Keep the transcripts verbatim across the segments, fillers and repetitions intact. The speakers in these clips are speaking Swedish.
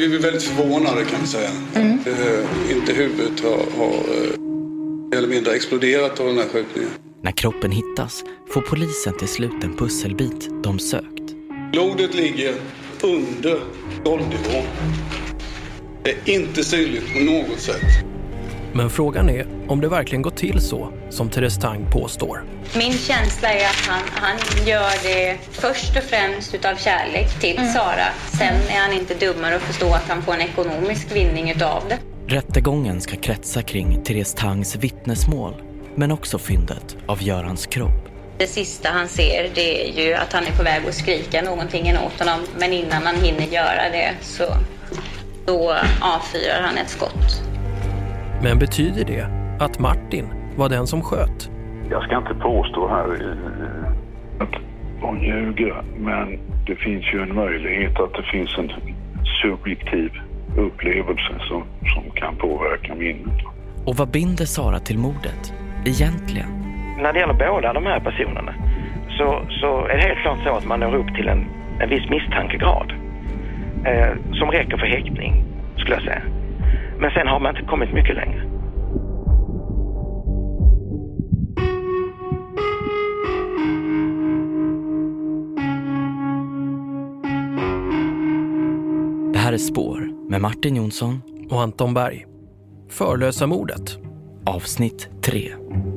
vi är väldigt förvånade kan vi säga. Mm. Uh, inte huvudet har, har uh, eller mindre exploderat av den här skjutningen. När kroppen hittas får polisen till slut en pusselbit de sökt. Blodet ligger under golvnivå. Det är inte synligt på något sätt. Men frågan är om det verkligen går till så som Therese Tang påstår. Min känsla är att han, han gör det först och främst utav kärlek till mm. Sara. Sen är han inte dummare att förstå att han får en ekonomisk vinning utav det. Rättegången ska kretsa kring Therese Tangs vittnesmål, men också fyndet av Görans kropp. Det sista han ser det är ju att han är på väg att skrika någonting åt honom. Men innan han hinner göra det så då avfyrar han ett skott. Men betyder det att Martin var den som sköt? Jag ska inte påstå här att hon ljuger, men det finns ju en möjlighet att det finns en subjektiv upplevelse som, som kan påverka minnet. Och vad binder Sara till mordet egentligen? När det gäller båda de här personerna så, så är det helt klart så att man når upp till en, en viss misstankegrad eh, som räcker för häktning, skulle jag säga. Men sen har man inte kommit mycket längre. Det här är Spår med Martin Jonsson och Anton Berg. Förlösa mordet. Avsnitt tre.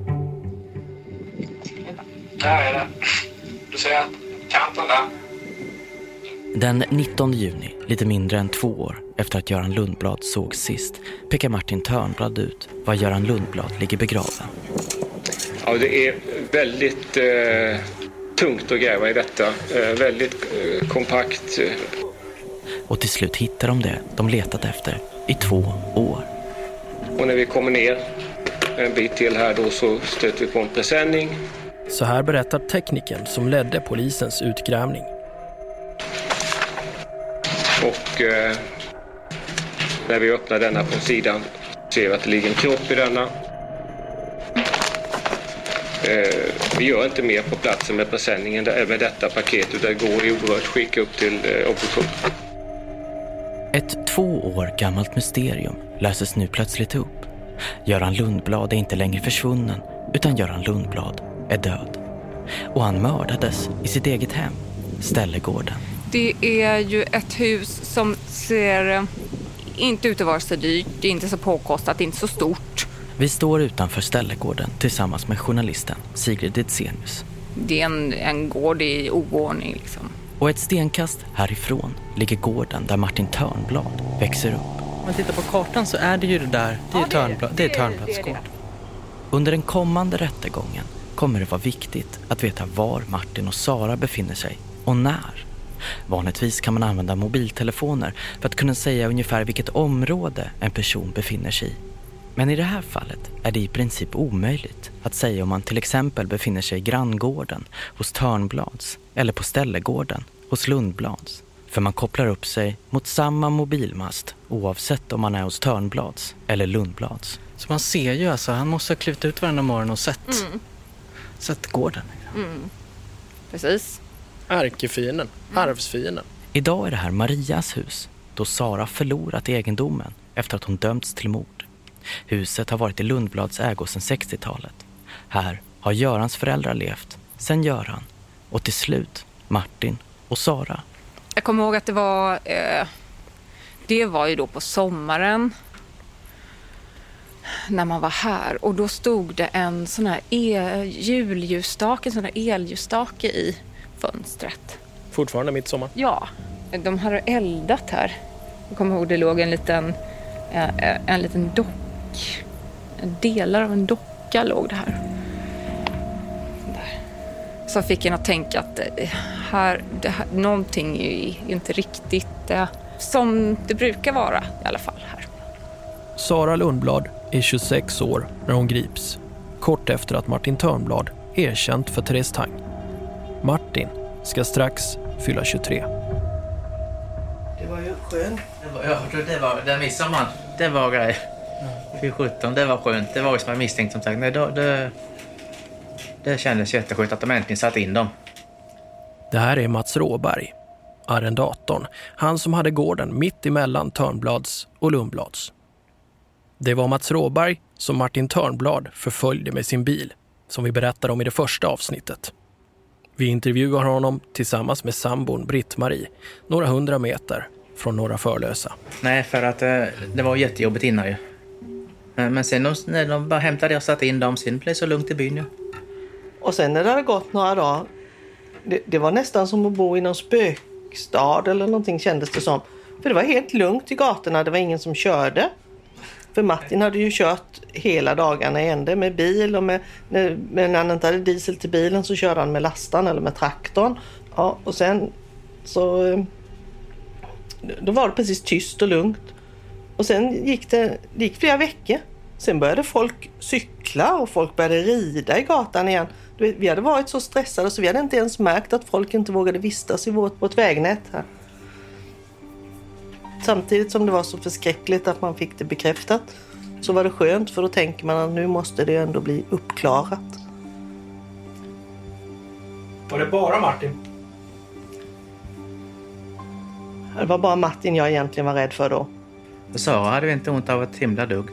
Där är det. Du ser kanten där. Den nittonde juni, lite mindre än två år efter att Göran Lundblad såg sist, pekar Martin Törnblad ut var Göran Lundblad ligger begraven. Ja, det är väldigt eh, tungt att gräva i detta. Eh, väldigt eh, kompakt. Och till slut hittar de det de letat efter i två år. Och när vi kommer ner en bit till här då så stöter vi på en presenning. Så här berättar tekniken som ledde polisens utgrävning. Och eh, när vi öppnar denna på sidan ser vi att det ligger en kropp i denna. Eh, vi gör inte mer på platsen med presenningen där, med detta paket, utan det går i oerhört skick upp till eh, obduktion. Ett två år gammalt mysterium löses nu plötsligt upp. Göran Lundblad är inte längre försvunnen, utan Göran Lundblad är död. Och han mördades i sitt eget hem, Ställegården. Det är ju ett hus som ser inte ut att vara så dyrt, det är inte så påkostat, inte så stort. Vi står utanför Ställegården tillsammans med journalisten Sigrid Ditzenius. Det är en, en gård i oordning liksom. Och ett stenkast härifrån ligger gården där Martin Törnblad växer upp. Om man tittar på kartan så är det ju det där, det är ja, Törnblad, det är Törnblads gård. Under den kommande rättegången kommer det vara viktigt att veta var Martin och Sara befinner sig och när. Vanligtvis kan man använda mobiltelefoner för att kunna säga ungefär vilket område en person befinner sig i. Men i det här fallet är det i princip omöjligt att säga om man till exempel befinner sig i granngården hos Törnblads eller på Ställegården hos Lundblads. För man kopplar upp sig mot samma mobilmast oavsett om man är hos Törnblads eller Lundblads. Så man ser ju alltså, han måste ha klivit ut varenda morgon och sett, mm. sett gården. Mm. Precis. Ärkefienden, mm. arvsfienden. Idag är det här Marias hus, då Sara förlorat egendomen efter att hon dömts till mord. Huset har varit i Lundblads ägo sedan sextiotalet. Här har Görans föräldrar levt, sen Göran och till slut Martin och Sara. Jag kommer ihåg att det var eh, det var ju då på sommaren när man var här, och då stod det en sån här el, julljusstake, en sån här elljusstake i fönstret. Fortfarande midsommar? Ja, de hade eldat här. Jag kommer ihåg det låg en liten en, en liten dock, delar av en docka låg det här. Där. Så fick jag att tänka att här, det här, någonting är inte riktigt eh, som det brukar vara i alla fall här. Sara Lundblad är tjugosex år när hon grips, kort efter att Martin Törnblad erkänt för Therese Tang. Martin ska strax fylla tjugotre. Det var ju skönt. Det var, ja, det var den midsommar. Det var grej. Fy sjutton, det var skönt. Det var ju som jag misstänkt som sagt. Nej, då, det, det kändes jätteskönt att de äntligen satt in dem. Det här är Mats Råberg. arrendatorn, han som hade gården mitt emellan Törnblads och Lundblads. Det var Mats Råberg som Martin Törnblad förföljde med sin bil, som vi berättade om i det första avsnittet. Vi intervjuar honom tillsammans med sambon Britt-Marie, några hundra meter från Norra Förlösa. Nej, för att det, det var jättejobbigt innan ju. Men sen de, när de bara hämtade och satte in dem, sen blev det så lugnt i byn ju. Och sen när det hade gått några dagar, det, det var nästan som att bo i någon spökstad eller någonting kändes det som. För det var helt lugnt i gatorna, det var ingen som körde. För Martin hade ju kört hela dagarna i ände med bil och med, när, när han inte hade diesel till bilen så körde han med lastan eller med traktorn. Ja, och sen så då var det precis tyst och lugnt. Och sen gick det, det gick flera veckor. Sen började folk cykla och folk började rida i gatan igen. Vi hade varit så stressade så vi hade inte ens märkt att folk inte vågade vistas i vårt, vårt vägnät här. Samtidigt som det var så förskräckligt att man fick det bekräftat så var det skönt, för då tänker man att nu måste det ändå bli uppklarat. Var det bara Martin? Det var bara Martin jag egentligen var rädd för då. Sara hade inte ont av ett himla dugg.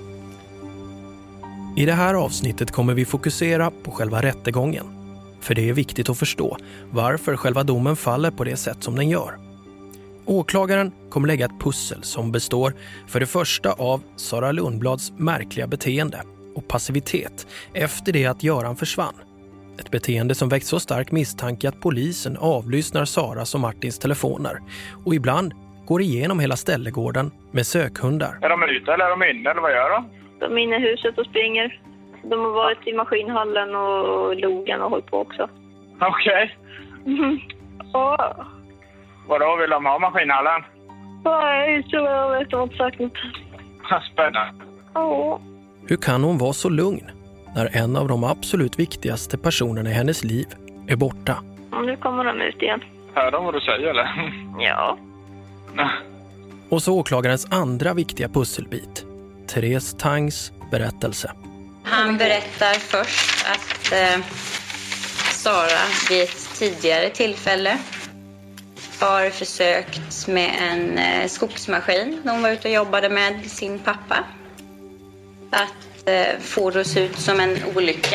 I det här avsnittet kommer vi fokusera på själva rättegången. För det är viktigt att förstå varför själva domen faller på det sätt som den gör. Åklagaren kommer lägga ett pussel som består för det första av Sara Lundblads märkliga beteende och passivitet efter det att Göran försvann. Ett beteende som väckt så stark misstanke att polisen avlyssnar Saras och Martins telefoner och ibland går igenom hela ställegården med sökhundar. Är de ute eller är de inne eller vad gör de? De är inne i huset och springer. De har varit i maskinhallen och logen och hållit på också. Okej. Okay. Mm. Ja. Vadå, vill de ha maskinhallen? Ja, jag tror jag vet inte sagt något. Spännande. Ja. Hur kan hon vara så lugn när en av de absolut viktigaste personerna i hennes liv är borta? Och nu kommer de ut igen. Hör de vad du säger eller? Ja. Och så åklagarens andra viktiga pusselbit. Therese Tangs berättelse. Han berättar först att eh, Sara vid ett tidigare tillfälle har försökt med en eh, skogsmaskin de var ute och jobbade med sin pappa. Att eh, få det att se ut som en olycka.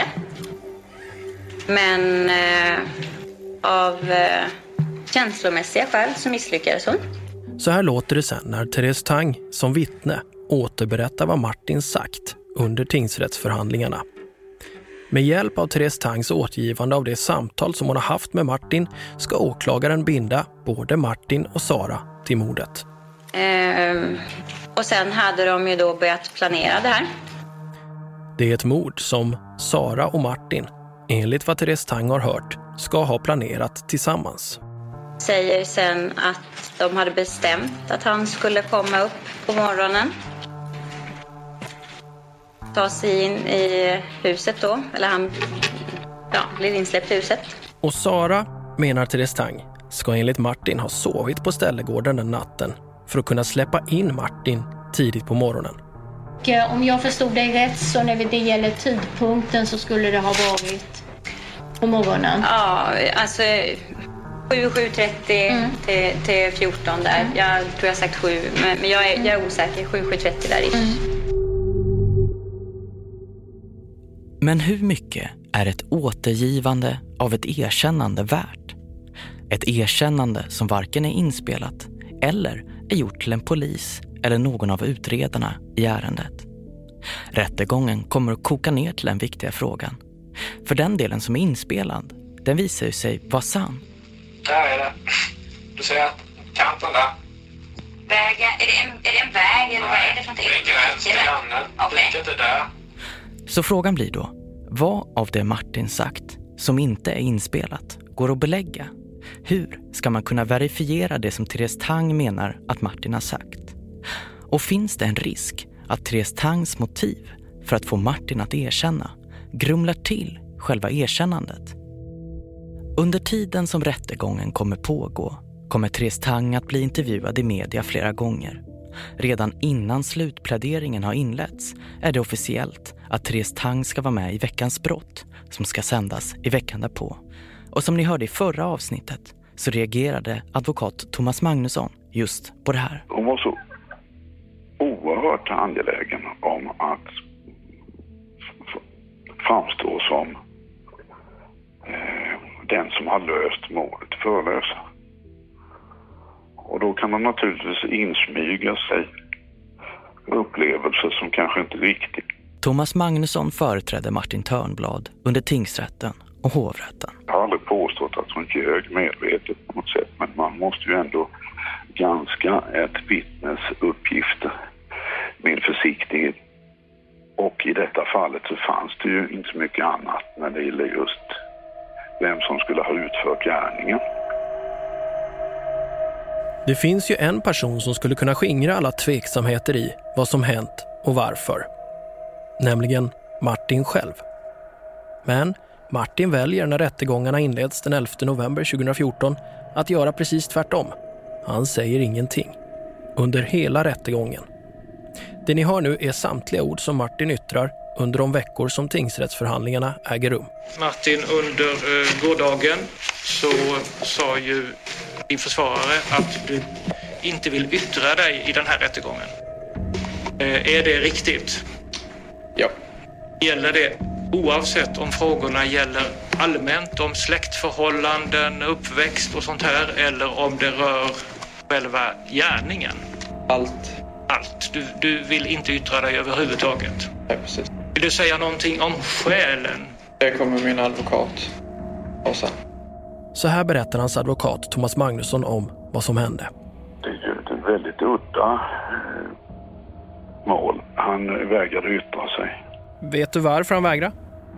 Men eh, av eh, känslomässiga skäl så misslyckades hon. Så här låter det sen när Therese Tang som vittne återberättar vad Martin sagt under tingsrättsförhandlingarna. Med hjälp av Therese Tangs återgivande av det samtal som hon har haft med Martin ska åklagaren binda både Martin och Sara till mordet. Ehm, och sen hade de ju då börjat planera det här. Det är ett mord som Sara och Martin, enligt vad Therese Tang har hört, ska ha planerat tillsammans. Säger sen att de hade bestämt att han skulle komma upp på morgonen. Ta sig in i huset då, eller han ja, blir insläppt i huset. Och Sara, menar Therese Tang, ska enligt Martin ha sovit på ställegården den natten för att kunna släppa in Martin tidigt på morgonen. Och om jag förstod dig rätt så när det gäller tidpunkten så skulle det ha varit på morgonen. Ja, alltså sju, sju trettio mm. till, till fjorton där. Mm. Jag tror jag har sagt sju, men, men jag, är, jag är osäker. sju, sju trettio där. Mm. Men hur mycket är ett återgivande av ett erkännande värt? Ett erkännande som varken är inspelat eller är gjort till en polis eller någon av utredarna i ärendet. Rättegången kommer att koka ner till den viktiga frågan. För den delen som är inspelad, den visar ju sig vara sann. Där är det. Du ser kanten där. Vägen, är det en, är det en väg eller vad är det för någonting? Det är gräns till grannen. Okay. Diket är där. Så frågan blir då, vad av det Martin sagt som inte är inspelat går att belägga? Hur ska man kunna verifiera det som Therese Tang menar att Martin har sagt? Och finns det en risk att Therese Tangs motiv för att få Martin att erkänna grumlar till själva erkännandet? Under tiden som rättegången kommer pågå kommer Therese Tang att bli intervjuad i media flera gånger. Redan innan slutpläderingen har inletts är det officiellt att Therese Tang ska vara med i Veckans brott som ska sändas i veckan därpå. Och som ni hörde i förra avsnittet så reagerade advokat Thomas Magnusson just på det här. Hon var så oerhört angelägen om att framstå som eh, den som har löst mordet förlösa. Och då kan man naturligtvis insmyga sig upplevelser som kanske inte är riktigt. Thomas Magnusson företrädde Martin Törnblad under tingsrätten och hovrätten. Jag har aldrig påstått att hon ljög medvetet på något sätt, men man måste ju ändå granska ett vittnes uppgifter med försiktighet. Och i detta fallet så fanns det ju inte så mycket annat när det gäller just vem som skulle ha utfört gärningen. Det finns ju en person som skulle kunna skingra alla tveksamheter i vad som hänt och varför. Nämligen Martin själv. Men Martin väljer när rättegångarna inleds den elfte november tjugohundrafjorton att göra precis tvärtom. Han säger ingenting. Under hela rättegången. Det ni hör nu är samtliga ord som Martin yttrar under de veckor som tingsrättsförhandlingarna äger rum. Martin, under eh, gårdagen så sa ju din försvarare att du inte vill yttra dig i den här rättegången. Eh, är det riktigt? Ja. Gäller det oavsett om frågorna gäller allmänt om släktförhållanden, uppväxt och sånt här, eller om det rör själva gärningen? Allt. Allt. Du, du vill inte yttra dig överhuvudtaget? Nej, precis. Vill du säga någonting om skälen? Det kommer min advokat och sen. Så här berättar hans advokat Thomas Magnusson om vad som hände. Det är ju ett väldigt udda eh, mål. Han vägrade yttra sig. Vet du varför han vägrar?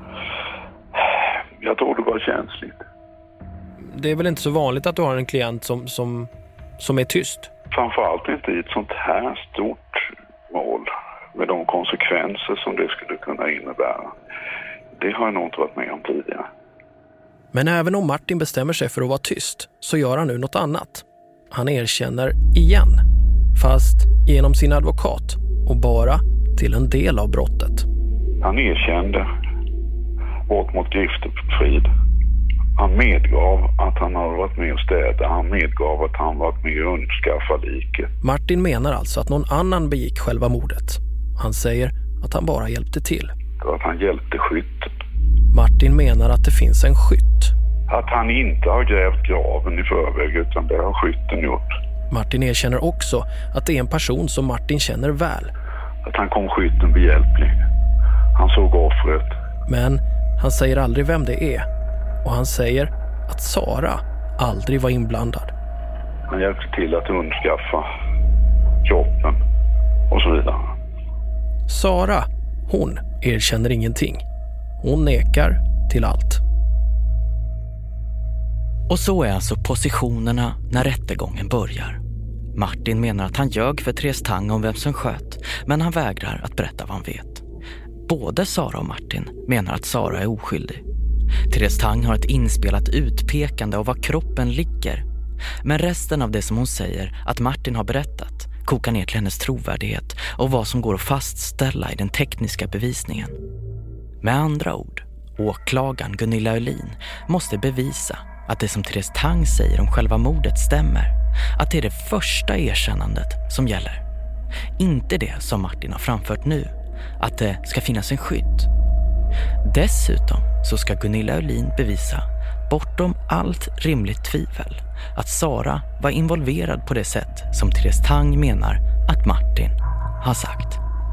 Jag tror det var känsligt. Det är väl inte så vanligt att du har en klient som, som, som är tyst? Framförallt inte i ett sånt här stort mål med de konsekvenser som det skulle kunna innebära. Det har jag nog inte varit med om tidigare. Men även om Martin bestämmer sig för att vara tyst så gör han nu något annat. Han erkänner igen, fast genom sin advokat och bara till en del av brottet. Han erkände brott mot griftefrid. Han medgav att han har varit med och städat. Han medgav att han varit med och undskaffa liket. Martin menar alltså att någon annan begick själva mordet. Han säger att han bara hjälpte till. Att han hjälpte skytten. Martin menar att det finns en skytt. Att han inte har grävt graven i förväg, utan det har skytten gjort. Martin erkänner också att det är en person som Martin känner väl. Att han kom skytten behjälplig. Han såg offret. Men han säger aldrig vem det är. Och han säger att Sara aldrig var inblandad. Han hjälpte till att undskaffa kroppen och så vidare. Sara, hon erkänner ingenting. Hon nekar till allt. Och så är alltså positionerna när rättegången börjar. Martin menar att han ljög för Therese Tang om vem som sköt, men han vägrar att berätta vad han vet. Både Sara och Martin menar att Sara är oskyldig. Therese Tang har ett inspelat utpekande av var kroppen ligger. Men resten av det som hon säger att Martin har berättat kokar ner till hennes trovärdighet och vad som går att fastställa i den tekniska bevisningen. Med andra ord, åklagaren Gunilla Öhlin måste bevisa att det som Therese Tang säger om själva mordet stämmer. Att det är det första erkännandet som gäller. Inte det som Martin har framfört nu, att det ska finnas en skytt. Dessutom så ska Gunilla Öhlin bevisa, bortom allt rimligt tvivel, att Sara var involverad på det sätt som Therese Tang menar att Martin har sagt.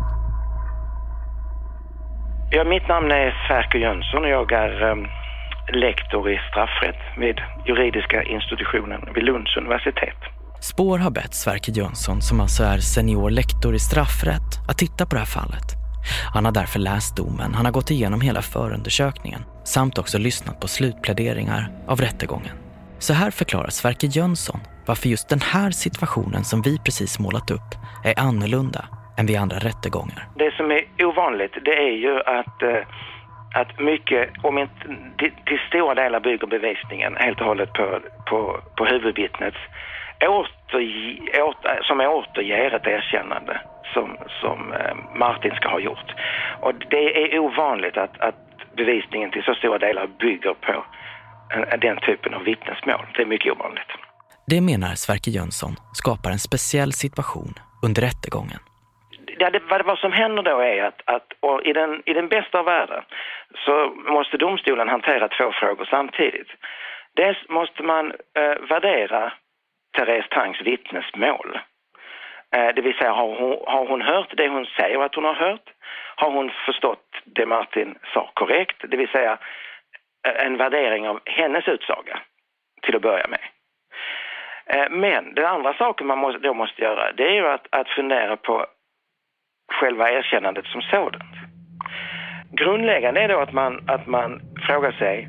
Ja, mitt namn är Sverker Jönsson och jag är um, lektor i straffrätt vid juridiska institutionen vid Lunds universitet. Spår har bett Sverker Jönsson, som alltså är senior lektor i straffrätt, att titta på det här fallet. Han har därför läst domen, han har gått igenom hela förundersökningen samt också lyssnat på slutpläderingar av rättegången. Så här förklarar Sverker Jönsson varför just den här situationen som vi precis målat upp är annorlunda än vid andra rättegångar. Det som är ovanligt, det är ju att, att mycket, om inte till, till stora delar bygger bevisningen helt och hållet på, på, på huvudvittnets återge, åter, som återger ett erkännande som, som Martin ska ha gjort. Och det är ovanligt att, att bevisningen till så stora delar bygger på, den typen av vittnesmål. Det är mycket ovanligt. Det menar Sverker Jönsson skapar en speciell situation under rättegången. Ja, det, vad, vad som händer då är att, att och i, den, i den bästa av världen så måste domstolen hantera två frågor samtidigt. Dels måste man eh, värdera Therese Tangs vittnesmål. Eh, det vill säga, har hon, har hon hört det hon säger att hon har hört? Har hon förstått det Martin sa korrekt? Det vill säga en värdering av hennes utsaga till att börja med. Men den andra saken man måste, då måste göra, det är ju att, att fundera på själva erkännandet som sådant. Grundläggande är då att man, att man frågar sig,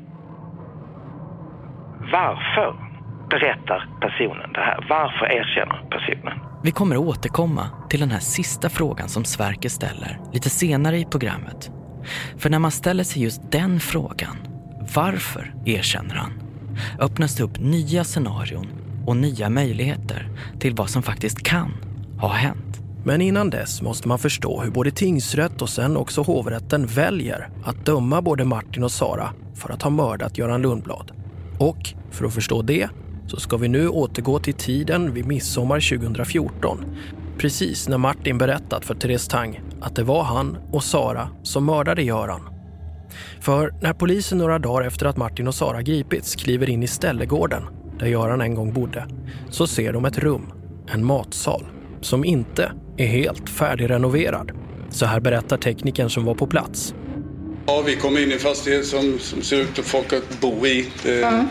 varför berättar personen det här? Varför erkänner personen? Vi kommer att återkomma till den här sista frågan som Sverker ställer lite senare i programmet. För när man ställer sig just den frågan, varför erkänner han, öppnas det upp nya scenarion och nya möjligheter till vad som faktiskt kan ha hänt. Men innan dess måste man förstå hur både tingsrätt och sen också hovrätten väljer att döma både Martin och Sara för att ha mördat Göran Lundblad. Och för att förstå det så ska vi nu återgå till tiden vid midsommar tjugohundrafjorton. Precis när Martin berättat för Therese Tang att det var han och Sara som mördade Göran. För när polisen några dagar efter att Martin och Sara gripits kliver in i Ställegården, där Göran en gång bodde, så ser de ett rum, en matsal, som inte är helt färdigrenoverad. Så här berättar teknikern som var på plats. Ja, vi kom in i en fastighet som, som ser ut att folk att bo i. Det, mm.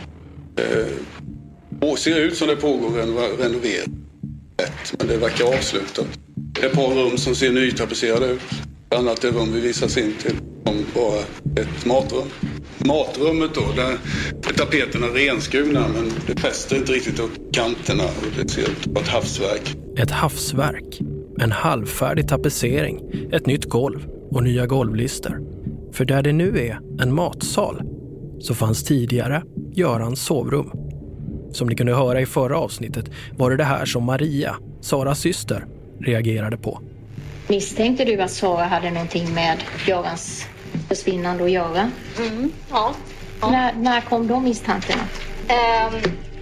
eh, ser ut som det pågår en renovering. Men det verkar avslutat. Ett par rum som ser nytapetserade ut. Annat det rum vi visas in till som bara ett matrum. Matrummet då, där är tapeterna renskurna men det fäster inte riktigt upp kanterna och det ser ut som ett havsverk. Ett havsverk, en halvfärdig tapetsering, ett nytt golv och nya golvlister. För där det nu är en matsal så fanns tidigare Görans sovrum. Som ni kunde höra i förra avsnittet var det det här som Maria, Saras syster, reagerade på. Misstänkte du att Sara hade någonting med Görans försvinnande att göra? Mm, ja. ja. När, när kom de misstankarna? Um,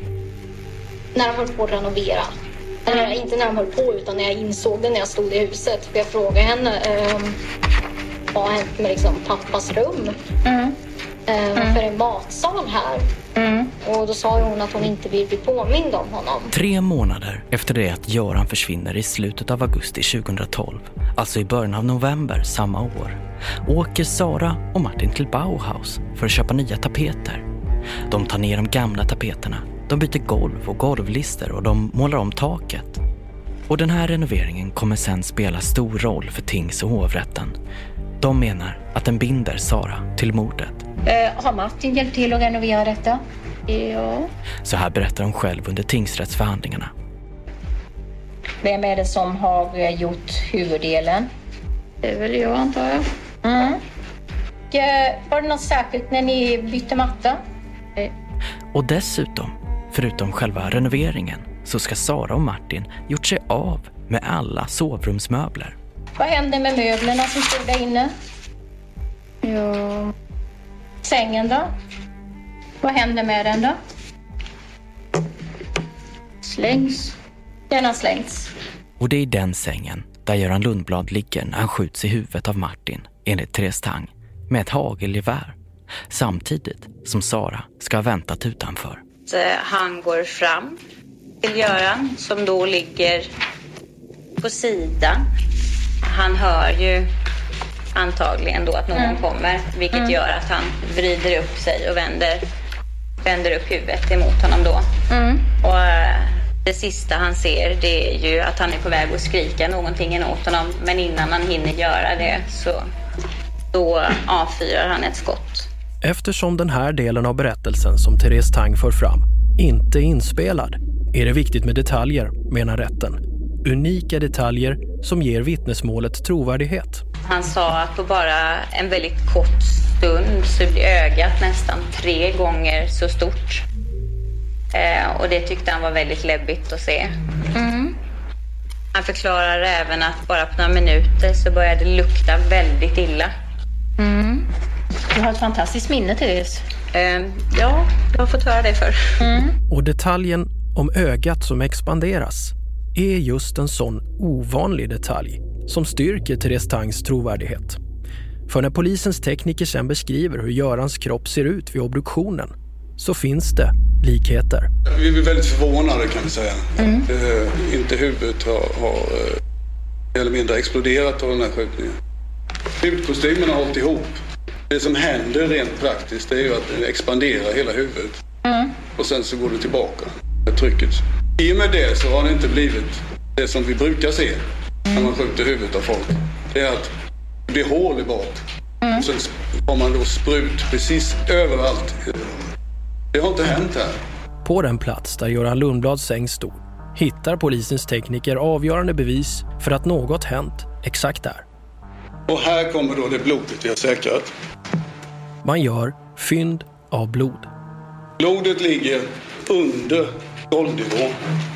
när de höll på att renovera. Mm. Eller inte när de höll på utan när jag insåg det när jag stod i huset. För jag frågade henne um, vad har hänt med liksom, pappas rum? Mm. Um, mm. För en matsal här. Mm. Och då sa hon att hon inte vill bli påmind om honom. Tre månader efter det att Göran försvinner i slutet av augusti tjugohundratolv, alltså i början av november samma år, åker Sara och Martin till Bauhaus för att köpa nya tapeter. De tar ner de gamla tapeterna, de byter golv och golvlister och de målar om taket. Och den här renoveringen kommer sen spela stor roll för tings- och hovrätten. De menar att den binder Sara till mordet. Eh, har Martin hjälpt till att renovera detta? Ja. Så här berättar de själv under tingsrättsförhandlingarna. Vem är det som har gjort huvuddelen? Det är väl jag, antar jag. Mm. Och, eh, var det något särskilt när ni bytte matta? Eh. Och dessutom, förutom själva renoveringen, så ska Sara och Martin gjort sig av med alla sovrumsmöbler. Vad hände med möblerna som stod där inne? Ja... Sängen då? Vad hände med den då? Slängs. Den har slängts. Och det är den sängen där Göran Lundblad ligger när han skjuts i huvudet av Martin, enligt Therese Tang, med ett hagelgevär. Samtidigt som Sara ska ha väntat utanför. Han går fram till Göran som då ligger på sidan. Han hör ju antagligen då att någon mm. kommer, vilket mm. gör att han vrider upp sig och vänder, vänder upp huvudet emot honom då. Mm. Och det sista han ser, det är ju att han är på väg att skrika någonting emot honom, men innan han hinner göra det så då avfyrar han ett skott. Eftersom den här delen av berättelsen som Therese Tang för fram inte är inspelad är det viktigt med detaljer, menar rätten. Unika detaljer som ger vittnesmålet trovärdighet. Han sa att på bara en väldigt kort stund så blir ögat nästan tre gånger så stort. Eh, och det tyckte han var väldigt läbbigt att se. Mm. Han förklarar även att bara på några minuter så började det lukta väldigt illa. Mm. Du har ett fantastiskt minne, Therese. Eh, ja, jag har fått höra det för. Mm. Och detaljen om ögat som expanderas är just en sån ovanlig detalj som styrker Therese Tangs trovärdighet. För när polisens tekniker sen beskriver hur Görans kropp ser ut vid obduktionen så finns det likheter. Vi är väldigt förvånade kan vi säga. Mm. Uh, inte huvudet har, har uh, eller mindre exploderat av den här skjutningen. Huvudkostymen har hållit ihop. Det som händer rent praktiskt är ju att det expanderar hela huvudet. Mm. Och sen så går det tillbaka med trycket. I och med det så har det inte blivit det som vi brukar se när man skjuter huvudet av folk. Det är att det blir hål i bak. Mm. Och sen har man då sprut precis överallt. Det har inte hänt här. På den plats där Göran Lundblads säng stod hittar polisens tekniker avgörande bevis för att något hänt exakt där. Och här kommer då det blodet vi har säkrat. Man gör fynd av blod. Blodet ligger under golvnivå.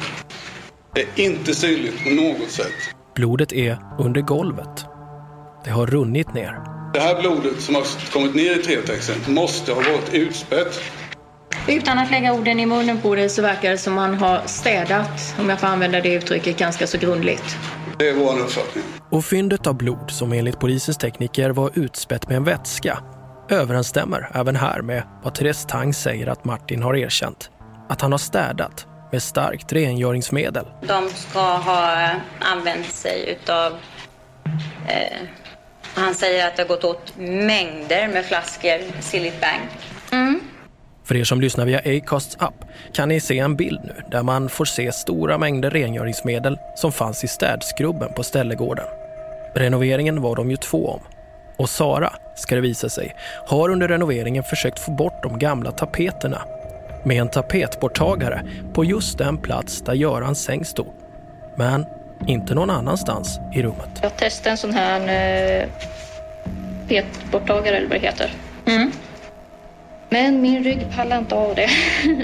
Det är inte synligt på något sätt. Blodet är under golvet. Det har runnit ner. Det här blodet som har kommit ner i tretexten måste ha varit utspätt. Utan att lägga orden i munnen på det så verkar det som man har städat, om jag får använda det uttrycket, ganska så grundligt. Det är vår uppfattning. Och fyndet av blod som enligt polisens tekniker var utspätt med en vätska överensstämmer även här med vad Therese Tang säger att Martin har erkänt. Att han har städat med starkt rengöringsmedel. De ska ha använt sig utav... Eh, han säger att det har gått åt mängder med flaskor Sillit Bang. Mm. För er som lyssnar via Acasts app kan ni se en bild nu där man får se stora mängder rengöringsmedel som fanns i städskrubben på Ställegården. Renoveringen var de ju två om. Och Sara, ska det visa sig, har under renoveringen försökt få bort de gamla tapeterna med en tapetborttagare på just den plats där Görans säng stod. Men inte någon annanstans i rummet. Jag testade en sån här eh, tapetborttagare eller vad det heter. Mm. Men min rygg pallar inte av det.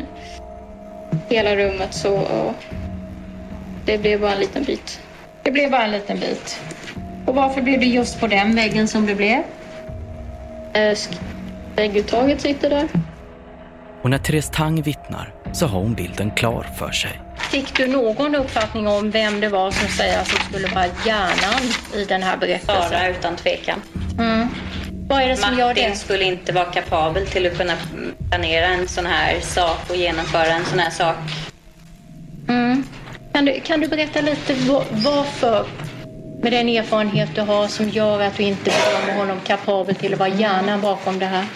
Hela rummet så och det blev bara en liten bit. Det blev bara en liten bit. Och varför blev det just på den väggen som det blev? Eh, vägguttaget sitter där. Och när Therese Tang vittnar så har hon bilden klar för sig. Fick du någon uppfattning om vem det var som säger som skulle vara hjärnan i den här berättelsen? Sara utan tvekan. Mm. Vad är det som gör det? Martin skulle inte vara kapabel till att kunna planera en sån här sak och genomföra en sån här sak. Mm. Kan du, kan du berätta lite varför, med den erfarenhet du har, som gör att du inte bedömer honom kapabel till att vara hjärnan bakom det här?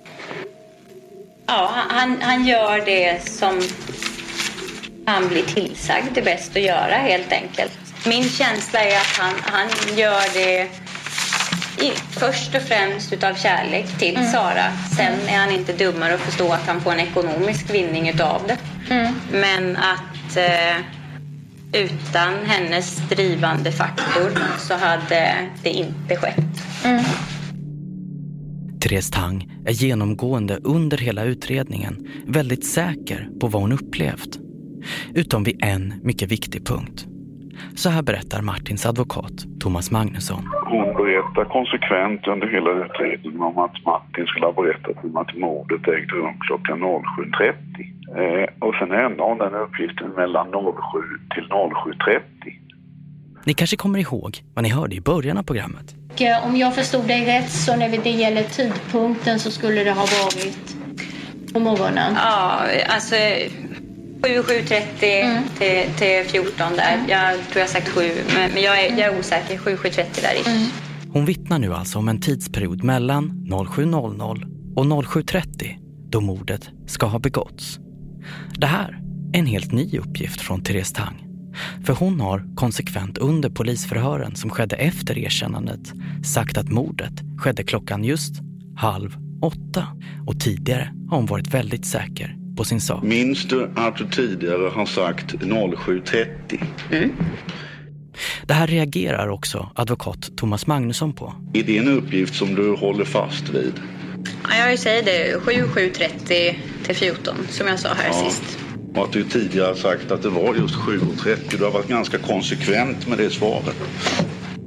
Ja, han, han gör det som han blir tillsagd det bäst att göra helt enkelt. Min känsla är att han, han gör det i, först och främst utav kärlek till mm. Sara. Sen är han inte dummare att förstå att han får en ekonomisk vinning utav det. Mm. Men att eh, utan hennes drivande faktor så hade det inte skett. Mm. Therese Tang är genomgående under hela utredningen väldigt säker på vad hon upplevt. Utom vid en mycket viktig punkt. Så här berättar Martins advokat Thomas Magnusson. Hon berättar konsekvent under hela utredningen om att Martin skulle ha berättat om att mordet ägde rum klockan sju trettio. Eh, och sen ändrar hon den uppgiften mellan sju till sju trettio. Ni kanske kommer ihåg vad ni hörde i början av programmet. Om jag förstod dig rätt så när det gäller tidpunkten så skulle det ha varit på morgonen. Ja, alltså sju, sju trettio mm. till, till fjorton där. Mm. Jag tror jag sagt sju, men, men jag, är, jag är osäker. sju, sju trettio där. Mm. Hon vittnar nu alltså om en tidsperiod mellan sju noll noll och sju trettio då mordet ska ha begåtts. Det här är en helt ny uppgift från Therese Tang. För hon har konsekvent under polisförhören som skedde efter erkännandet sagt att mordet skedde klockan just halv åtta. Och tidigare har hon varit väldigt säker på sin sak. Minns du att du tidigare har sagt sju trettio? Mm. Det här reagerar också advokat Thomas Magnusson på. Är det en uppgift som du håller fast vid? Ja, jag säger det. sju, sju trettio till fjorton som jag sa här ja. sist. Och att du tidigare sagt att det var just sju trettio. Du har varit ganska konsekvent med det svaret.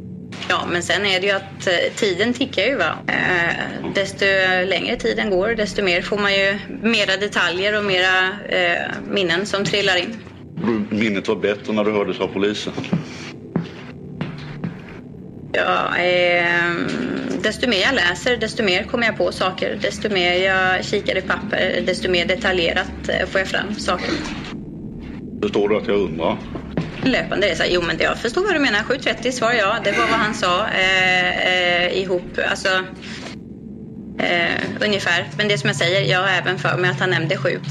Ja, men sen är det ju att eh, tiden tickar ju, va. Eh, desto längre tiden går, desto mer får man ju mera detaljer och mera eh, minnen som trillar in. Minnet var bättre när du hördes av polisen? Ja, eh, desto mer jag läser, desto mer kommer jag på saker. Desto mer jag kikar i papper, desto mer detaljerat eh, får jag fram saker. Förstår du att jag undrar? Löpande resa. Jo, men jag förstår vad du menar. sju trettio svarar jag. Det var vad han sa eh, eh, ihop. Alltså eh, ungefär. Men det som jag säger, jag har även för mig att han nämnde sju.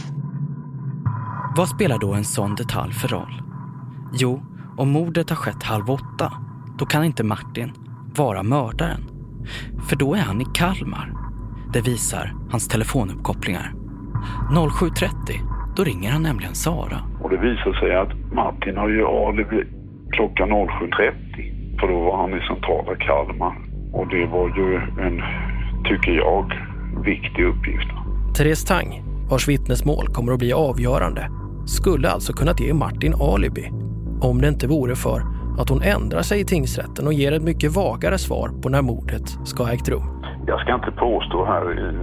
Vad spelar då en sån detalj för roll? Jo, om mordet har skett halv åtta, då kan inte Martin vara mördaren. För då är han i Kalmar. Det visar hans telefonuppkopplingar. sju trettio, då ringer han nämligen Sara. Och det visar sig att Martin har ju alibi klockan sju trettio. För då var han i centrala Kalmar. Och det var ju en, tycker jag, viktig uppgift. Therese Tang, vars vittnesmål kommer att bli avgörande, skulle alltså kunnat ge Martin alibi. Om det inte vore för att hon ändrar sig i tingsrätten och ger ett mycket vagare svar på när mordet ska ha ägt rum. Jag ska inte påstå här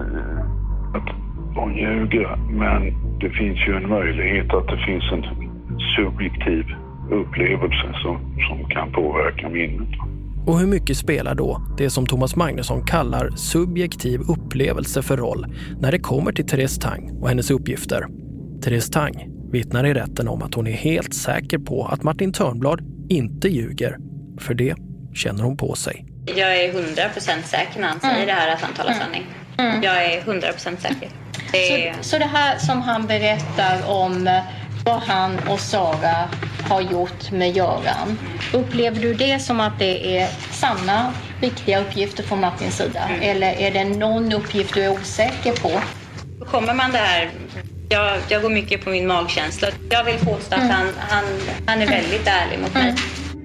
att hon ljuger, men det finns ju en möjlighet att det finns en subjektiv upplevelse som, som kan påverka minnet. Och hur mycket spelar då det som Thomas Magnusson kallar subjektiv upplevelse för roll när det kommer till Therese Tang och hennes uppgifter? Therese Tang vittnar i rätten om att hon är helt säker på att Martin Törnblad inte ljuger. För det känner hon på sig. Jag är hundra procent säker när han säger mm. det här att han talar sanning. Mm. Jag är hundra procent säker. Det... Så, så det här som han berättar om vad han och Sara har gjort med Göran, upplever du det som att det är sanna, viktiga uppgifter från Martins sida? Mm. Eller är det någon uppgift du är osäker på? Kommer man det här... Jag, jag går mycket på min magkänsla. Jag vill påstå att mm. han, han, han är väldigt ärlig mot mig.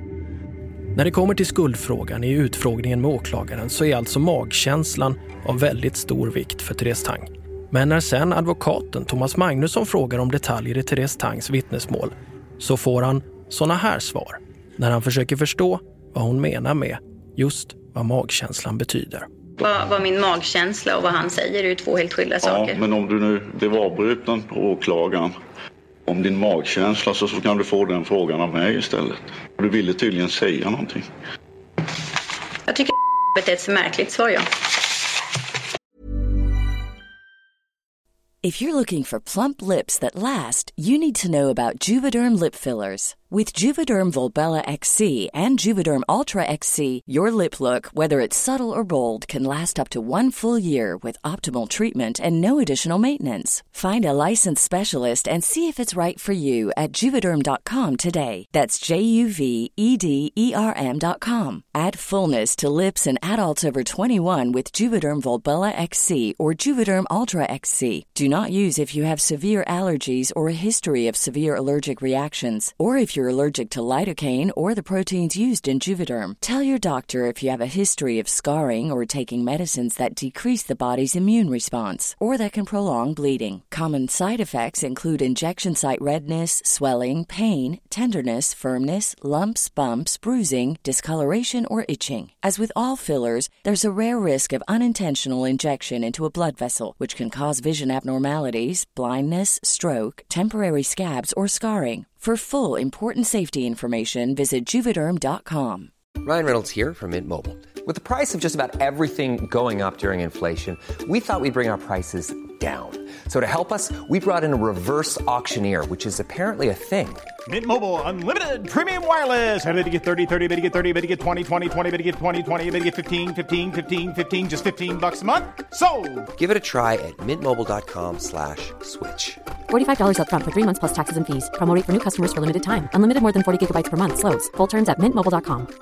När det kommer till skuldfrågan i utfrågningen med åklagaren så är alltså magkänslan av väldigt stor vikt för Therese Tang. Men när sen advokaten Thomas Magnusson frågar om detaljer i Therese Tangs vittnesmål så får han såna här svar när han försöker förstå vad hon menar med just vad magkänslan betyder. Vad, vad min magkänsla och vad han säger är ju två helt skilda saker. Ja, men om du nu blev avbruten på åklagaren om din magkänsla så, så kan du få den frågan av mig istället. Du ville tydligen säga någonting. Jag tycker att det är ett så märkligt svar, ja. If you're looking for plump lips that last, you need to know about Juvederm lip fillers. With Juvederm Volbella X C and Juvederm Ultra X C, your lip look, whether it's subtle or bold, can last up to one full year with optimal treatment and no additional maintenance. Find a licensed specialist and see if it's right for you at Juvederm dot com today. That's J U V E D E R M dot com. Add fullness to lips in adults over twenty-one with Juvederm Volbella X C or Juvederm Ultra X C. Do not use if you have severe allergies or a history of severe allergic reactions, or if you're allergic to lidocaine or the proteins used in Juvederm. Tell your doctor if you have a history of scarring or taking medicines that decrease the body's immune response or that can prolong bleeding. Common side effects include injection site redness, swelling, pain, tenderness, firmness, lumps, bumps, bruising, discoloration, or itching. As with all fillers, there's a rare risk of unintentional injection into a blood vessel, which can cause vision abnormalities, blindness, stroke, temporary scabs, or scarring. For full, important safety information, visit Juvederm dot com. Ryan Reynolds here from Mint Mobile. With the price of just about everything going up during inflation, we thought we'd bring our prices down. So to help us, we brought in a reverse auctioneer, which is apparently a thing. Mint Mobile Unlimited Premium Wireless. How to get thirty, thirty, how to get thirty, how to get twenty, twenty, twenty, how to get twenty, twenty, how to get fifteen, fifteen, fifteen, fifteen, just fifteen bucks a month? Sold! Give it a try at mintmobile.com slash switch. forty-five dollars up front for three months plus taxes and fees. Promo rate for new customers for limited time. Unlimited more than forty gigabytes per month. Slows full terms at mint mobile dot com.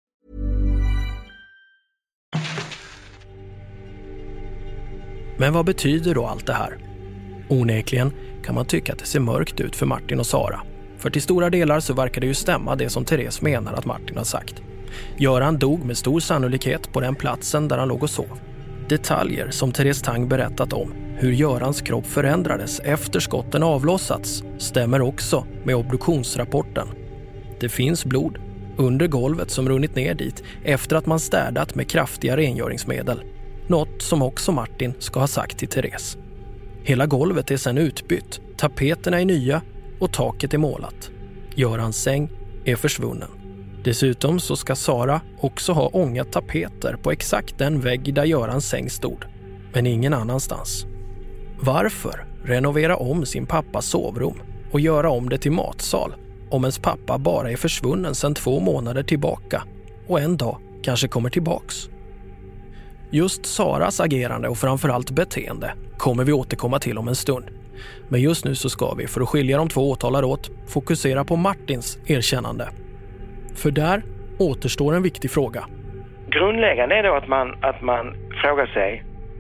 Men vad betyder då allt det här? Onekligen kan man tycka att det ser mörkt ut för Martin och Sara. För till stora delar så verkar det ju stämma det som Therese menar att Martin har sagt. Göran dog med stor sannolikhet på den platsen där han låg och sov. Detaljer som Therese Tang berättat om, hur Görans kropp förändrades efter skotten avlossats, stämmer också med obduktionsrapporten. Det finns blod, under golvet som runnit ner dit efter att man städat med kraftiga rengöringsmedel. Något som också Martin ska ha sagt till Therese. Hela golvet är sedan utbytt, tapeterna är nya och taket är målat. Görans säng är försvunnen. Dessutom så ska Sara också ha ångat tapeter på exakt den vägg där Görans säng stod, men ingen annanstans. Varför renovera om sin pappas sovrum och göra om det till matsal om ens pappa bara är försvunnen sedan två månader tillbaka och en dag kanske kommer tillbaks? Just Saras agerande och framförallt beteende kommer vi återkomma till om en stund. Men just nu så ska vi, för att skilja de två åtalade åt, fokusera på Martins erkännande. För där återstår en viktig fråga. Grundläggande är då att man, att man frågar sig: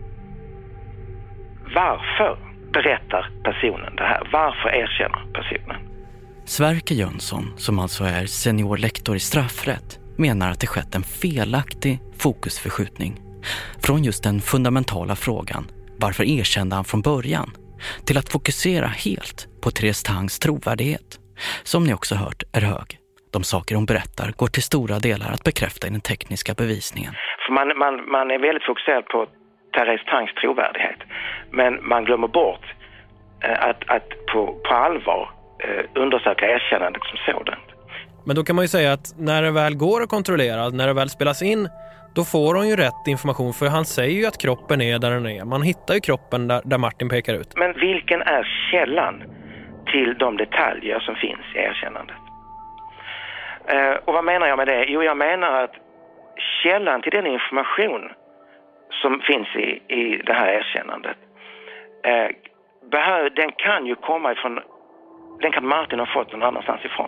varför berättar personen det här? Varför erkänner personen? Sverker Jönsson, som alltså är seniorlektor i straffrätt, menar att det skett en felaktig fokusförskjutning. Från just den fundamentala frågan, varför erkände han från början, till att fokusera helt på Therese Tangs trovärdighet, som ni också hört är hög. De saker hon berättar går till stora delar att bekräfta i den tekniska bevisningen. För man, man, man är väldigt fokuserad på Therese Tangs trovärdighet, men man glömmer bort eh, att, att på, på allvar eh, undersöka erkännandet som sådant. Men då kan man ju säga att när det väl går att kontrollera, när det väl spelas in, då får hon ju rätt information, för han säger ju att kroppen är där den är. Man hittar ju kroppen där, där Martin pekar ut. Men vilken är källan till de detaljer som finns i erkännandet? Uh, och vad menar jag med det? Jo, jag menar att källan till den information som finns i, i det här erkännandet, uh, behöver, den kan ju komma ifrån, den kan Martin ha fått någon annanstans ifrån.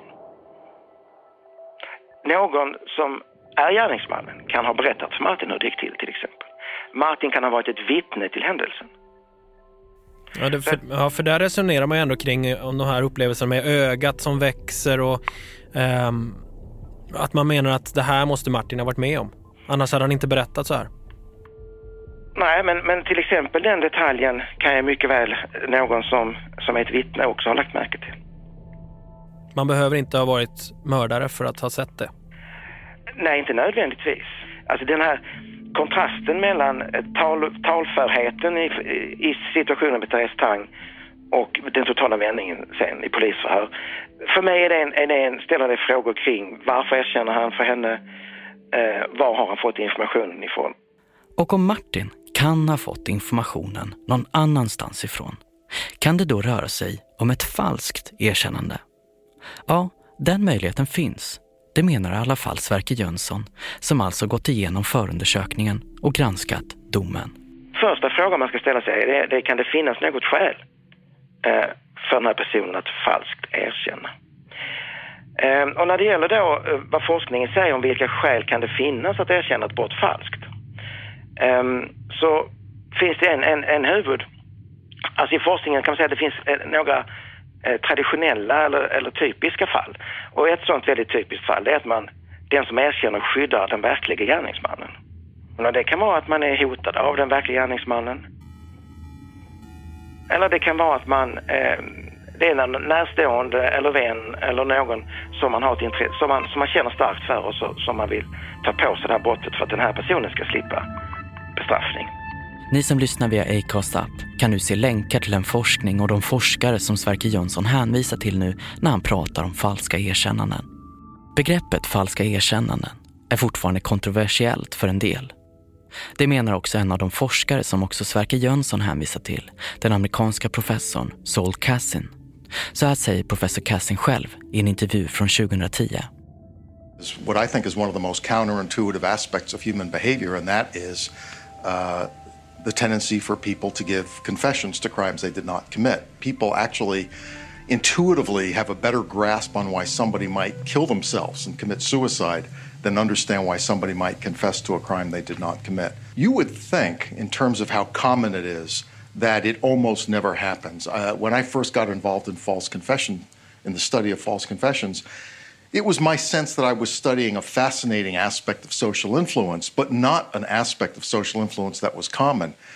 Någon som är gärningsmannen kan ha berättat för Martin hur det gick till, till exempel. Martin kan ha varit ett vittne till händelsen. Ja, det, för, ja, för där resonerar man ju ändå kring om de här upplevelserna med ögat som växer och um, att man menar att det här måste Martin ha varit med om. Annars hade han inte berättat så här. Nej, men, men till exempel den detaljen kan ju mycket väl någon som, som är ett vittne också ha lagt märke till. Man behöver inte ha varit mördare för att ha sett det. Nej, inte nödvändigtvis. Alltså den här kontrasten mellan tal, talförheten i, i situationen med Therese Tang och den totala vändningen sen i polisförhör. För mig är det en, är det en, ställer det frågor kring varför erkänner han för henne, eh, var har han fått informationen ifrån? Och om Martin kan ha fått informationen någon annanstans ifrån, kan det då röra sig om ett falskt erkännande? Ja, den möjligheten finns. Det menar i alla fall Sverker Jönsson, som alltså gått igenom förundersökningen och granskat domen. Första frågan man ska ställa sig är, det, det, kan det finnas något skäl eh, för den här personen att falskt erkänna? Eh, och när det gäller då eh, vad forskningen säger om vilka skäl kan det finnas att erkänna ett brott falskt, eh, så finns det en, en, en huvud. Alltså i forskningen kan man säga att det finns eh, några eh, traditionella eller, eller typiska fall. Och ett sånt väldigt typiskt fall är att man, den som erkänner skyddar den verkliga gärningsmannen. Och det kan vara att man är hotad av den verkliga gärningsmannen. Eller det kan vara att man eh, det är en närstående eller vän eller någon som man har ett intresse, som man, som man känner starkt för och så, som man vill ta på sig det här brottet för att den här personen ska slippa bestraffning. Ni som lyssnar via Acast app kan nu se länkar till en forskning och de forskare som Sverker Jönsson hänvisar till nu när han pratar om falska erkännanden. Begreppet falska erkännanden är fortfarande kontroversiellt för en del. Det menar också en av de forskare som också Sverker Jönsson hänvisar till, den amerikanska professorn Saul Kassin. Så här säger professor Kassin själv i en intervju från tjugohundratio. What I think is one of the most counterintuitive aspects of human behavior, and that is uh, the tendency for people to give confessions to crimes they did not commit. People actually intuitively have a better grasp on why somebody might kill themselves and commit suicide than understand why somebody might confess to a crime they did not commit. You would think, in terms of how common it is, that it almost never happens. Uh, when I first got involved in false confession, in the study of false confessions, it was my sense that I was studying a fascinating aspect of social influence, but not an aspect of social influence that was common.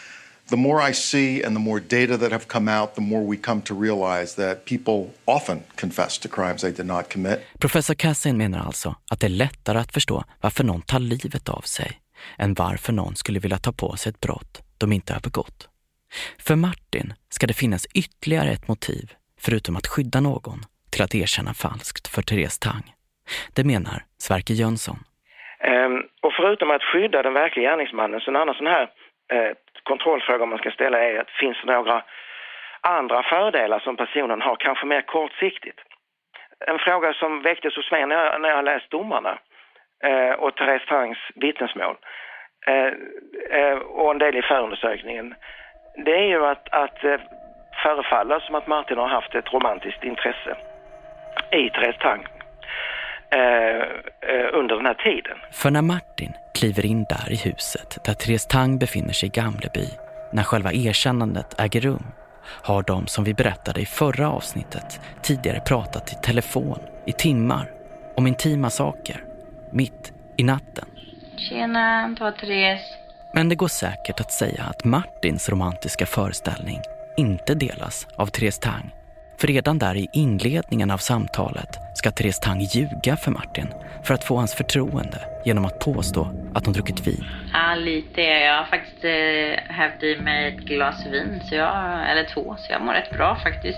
The more I see and the more data that have come out, the more we come to realize that people often confess to crimes they did not commit. Professor Kassin menar alltså att det är lättare att förstå varför någon tar livet av sig än varför någon skulle vilja ta på sig ett brott de inte har begått. För Martin ska det finnas ytterligare ett motiv, förutom att skydda någon, till att erkänna falskt för Therese Tang. Det menar Sverker Jönsson. Um, och förutom att skydda den verkliga gärningsmannen, så en annan sån här uh, kontrollfråga man ska ställa är att finns det några andra fördelar som personen har, kanske mer kortsiktigt. En fråga som väcktes hos mig när jag, när jag läst domarna uh, och Therese Tangs vittnesmål uh, uh, och en del i förundersökningen, det är ju att, att uh, förefaller som att Martin har haft ett romantiskt intresse i Therese Tang uh, uh, under den här tiden. För när Martin kliver in där i huset där Therese Tang befinner sig i Gamleby, när själva erkännandet äger rum, har de, som vi berättade i förra avsnittet, tidigare pratat i telefon i timmar om intima saker, mitt i natten. Tjena, det var Therese. Men det går säkert att säga att Martins romantiska föreställning inte delas av Therese Tang. För redan där i inledningen av samtalet ska Therese Tang ljuga för Martin för att få hans förtroende genom att påstå att hon druckit vin. Ja, lite. Jag har faktiskt eh, hävt i mig ett glas vin, så jag, eller två, så jag mår rätt bra faktiskt.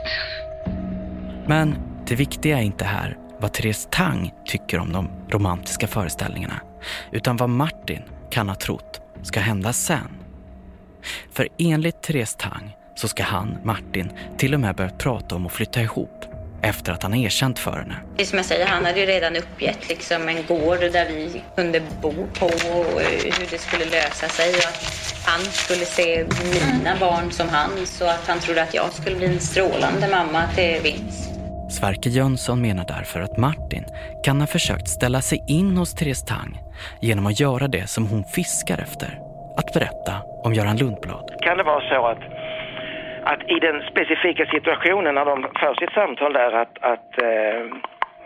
Men det viktiga är inte här vad Therese Tang tycker om de romantiska föreställningarna, utan vad Martin kan ha trott ska hända sen. För enligt Therese Tang så ska han, Martin, till och med börjat prata om att flytta ihop efter att han erkänt för henne. Det som jag säger, han hade ju redan uppgett liksom en gård där vi kunde bo på och hur det skulle lösa sig. Och att han skulle se mina barn som han, så att han trodde att jag skulle bli en strålande mamma till Vince. Sverker Jönsson menar därför att Martin kan ha försökt ställa sig in hos Therese Tang genom att göra det som hon fiskar efter, att berätta om Göran Lundblad. Kan det vara så att att i den specifika situationen när de för sitt samtal där att, att eh,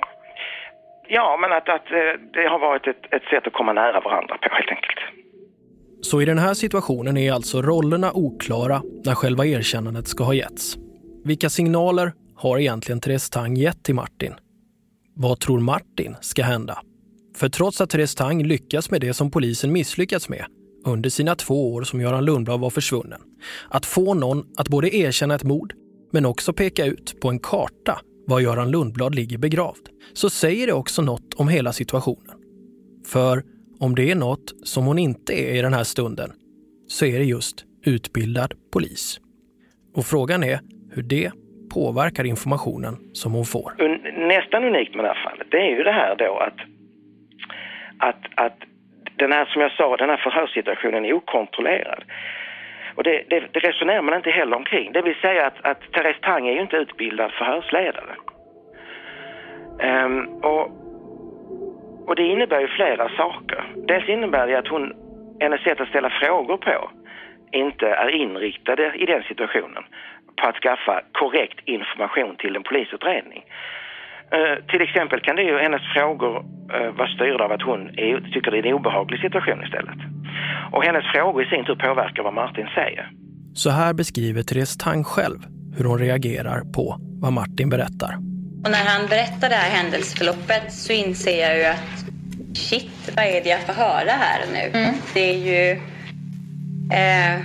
ja, men att, att eh, det har varit ett, ett sätt att komma nära varandra på, helt enkelt. Så i den här situationen är alltså rollerna oklara när själva erkännandet ska ha getts. Vilka signaler har egentligen Therese Tang gett till Martin? Vad tror Martin ska hända? För trots att Therese Tang lyckas med det som polisen misslyckats med under sina två år som Göran Lundblad var försvunnen, att få någon att både erkänna ett mord men också peka ut på en karta var Göran Lundblad ligger begravd, så säger det också något om hela situationen. För om det är något som hon inte är i den här stunden, så är det just utbildad polis. Och frågan är hur det påverkar informationen som hon får. Nästan unikt med det här fallet, det är ju det här då att att, att den här, som jag sa, den här förhörssituationen är okontrollerad. Och det, det, det resonerar man inte heller omkring. Det vill säga att, att Therese Tang är ju inte utbildad förhörsledare. Um, och, och det innebär ju flera saker. Dels innebär det att hon, hennes sätt att ställa frågor på inte är inriktade i den situationen på att skaffa korrekt information till en polisutredning. Uh, till exempel kan det ju hennes frågor uh, vara styrda av att hon är, tycker det är en obehaglig situation istället. Och hennes frågor i sin tur påverkar vad Martin säger. Så här beskriver Therese Tang själv hur hon reagerar på vad Martin berättar. Och när han berättar det här händelseförloppet så inser jag ju att shit, vad är det jag får höra här nu? Mm. Det är ju... Eh,